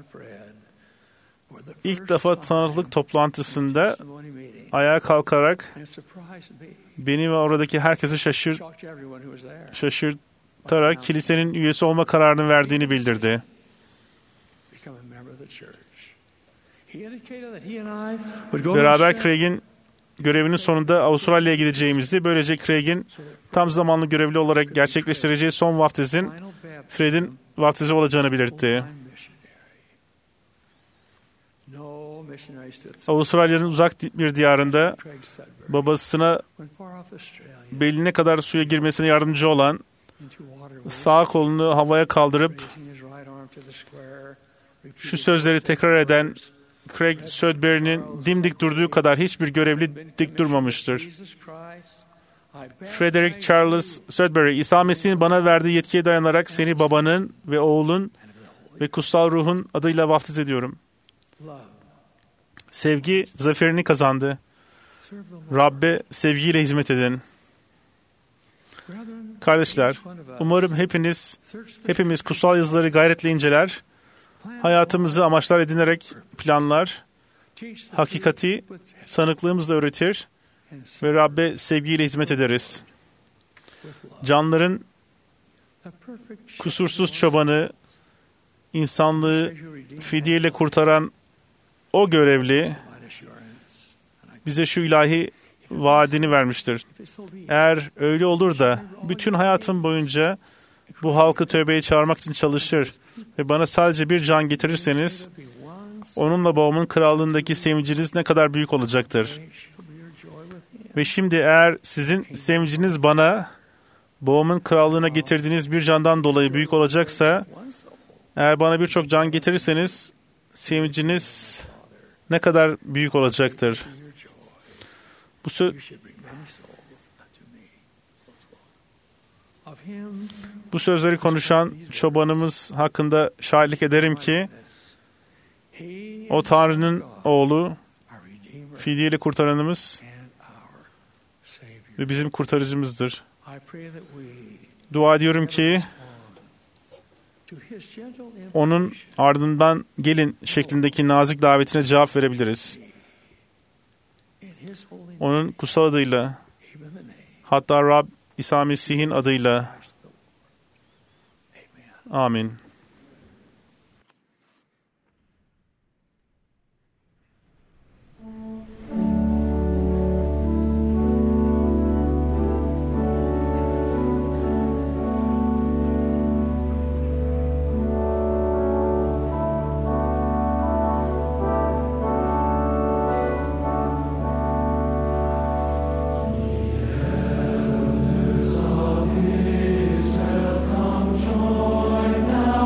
ilk defa tanıklık toplantısında ayağa kalkarak beni ve oradaki herkesi şaşır, şaşırtarak kilisenin üyesi olma kararını verdiğini bildirdi. Beraber Craig'in görevinin sonunda Avustralya'ya gideceğimizi, böylece Craig'in tam zamanlı görevli olarak gerçekleştireceği son vaftizin Fred'in vaftizi olacağını belirtti. Avustralya'nın uzak bir diyarında babasına beline kadar suya girmesine yardımcı olan, sağ kolunu havaya kaldırıp şu sözleri tekrar eden Craig Sudbury'nin dimdik durduğu kadar hiçbir görevli dik durmamıştır. Frederick Charles Sudbury, İsa Mesih'in bana verdiği yetkiye dayanarak seni babanın ve oğlun ve kutsal ruhun adıyla vaftiz ediyorum. Sevgi zaferini kazandı. Rabbe sevgiyle hizmet edin. Kardeşler, umarım hepiniz, hepimiz kutsal yazıları gayretle inceler, hayatımızı amaçlar edinerek planlar, hakikati tanıklığımızla öğretir ve Rabbe sevgiyle hizmet ederiz. Canların kusursuz çobanı, insanlığı fidyeyle kurtaran o görevli bize şu ilahi vaadini vermiştir. Eğer öyle olur da bütün hayatım boyunca bu halkı tövbeye çağırmak için çalışır ve bana sadece bir can getirirseniz onunla babamın krallığındaki sevinciniz ne kadar büyük olacaktır. Ve şimdi eğer sizin sevinciniz bana babamın krallığına getirdiğiniz bir candan dolayı büyük olacaksa, eğer bana birçok can getirirseniz sevinciniz ne kadar büyük olacaktır. Bu, sö- Bu sözleri konuşan çobanımız hakkında şahitlik ederim ki He O is Tanrı'nın God, oğlu, our Redeemer fidyeli kurtaranımız and our Savior. ve bizim kurtarıcımızdır. I pray that we Dua ediyorum ki to his gentle onun invitation ardından gelin şeklindeki nazik davetine cevap verebiliriz. in his holy name, Onun kutsal adıyla, even the name hatta Rab İsa Mesih'in adıyla. of Christ the Lord. Amen. Amin. Come join now.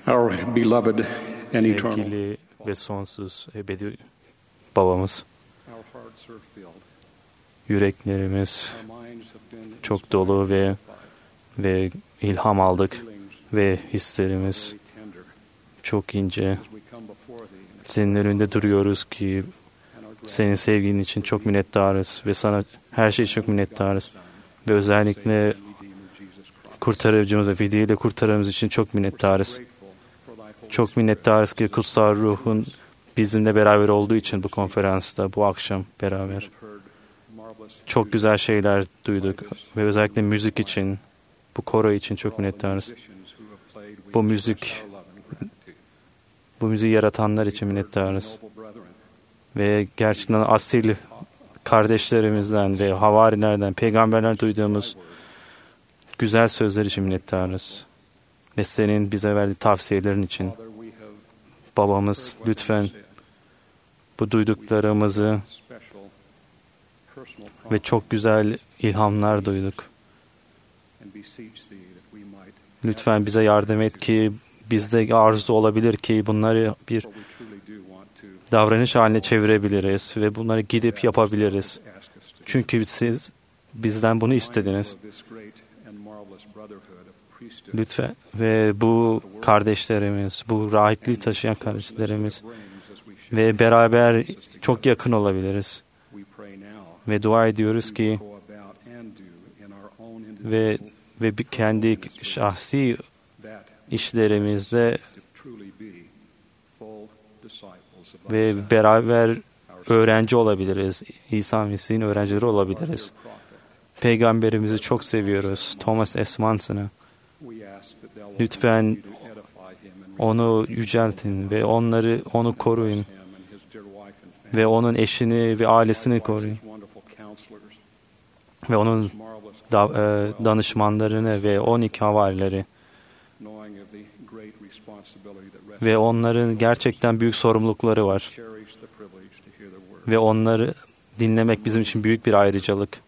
our beloved and eternal. Sevgili ve sonsuz ebedi babamız, Our hearts are filled. yüreklerimiz Our minds have been çok dolu ve ve ilham aldık feelings ve hislerimiz very tender çok ince. as we come before thee. And Senin önünde duruyoruz ki our senin sevgin için çok minnettarız ve sana her şey için çok minnettarız. Ve özellikle Redeemer Jesus Christ. kurtarıcımız ve fidiyle kurtarımız için çok minnettarız. Çok minnettarız ki kutsal ruhun bizimle beraber olduğu için bu konferansta, bu akşam beraber. Çok güzel şeyler duyduk ve özellikle müzik için, bu koro için çok minnettarız. Bu müzik, bu müziği yaratanlar için minnettarız. Ve gerçekten asil kardeşlerimizden ve havarilerden, peygamberler duyduğumuz güzel sözler için minnettarız. Ve senin bize verdiği tavsiyelerin için. Babamız, lütfen bu duyduklarımızı ve çok güzel ilhamlar duyduk. Lütfen bize yardım et ki bizde arzu olabilir ki bunları bir davranış haline çevirebiliriz ve bunları gidip yapabiliriz. Çünkü siz bizden bunu istediniz. Lütfen ve bu kardeşlerimiz, bu rahipliği taşıyan kardeşlerimiz ve beraber çok yakın olabiliriz. Ve dua ediyoruz ki ve ve bir kendi şahsi işlerimizde ve beraber öğrenci olabiliriz. İsa Mesih'in öğrencileri olabiliriz. Peygamberimizi çok seviyoruz. Thomas S. Manson'ı. Lütfen onu yüceltin ve onları onu koruyun ve onun eşini ve ailesini koruyun ve onun da, e, danışmanlarını ve on iki havarileri ve onların gerçekten büyük sorumlulukları var ve onları dinlemek bizim için büyük bir ayrıcalık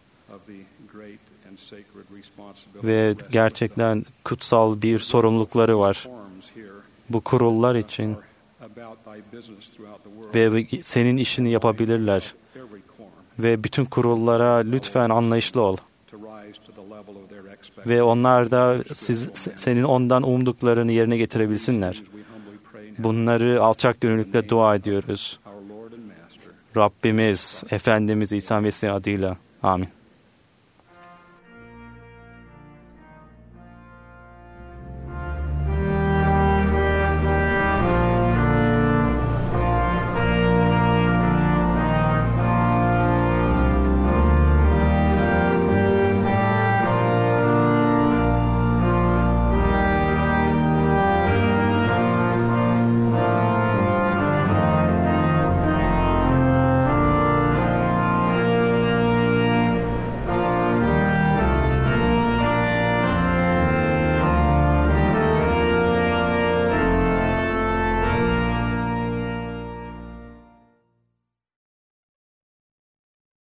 ve gerçekten kutsal bir sorumlulukları var bu kurullar için ve senin işini yapabilirler ve bütün kurullara lütfen anlayışlı ol ve onlar da siz, senin ondan umduklarını yerine getirebilsinler. Bunları alçak gönüllükle dua ediyoruz. Rabbimiz, Efendimiz İsa Mesih adıyla. Amin.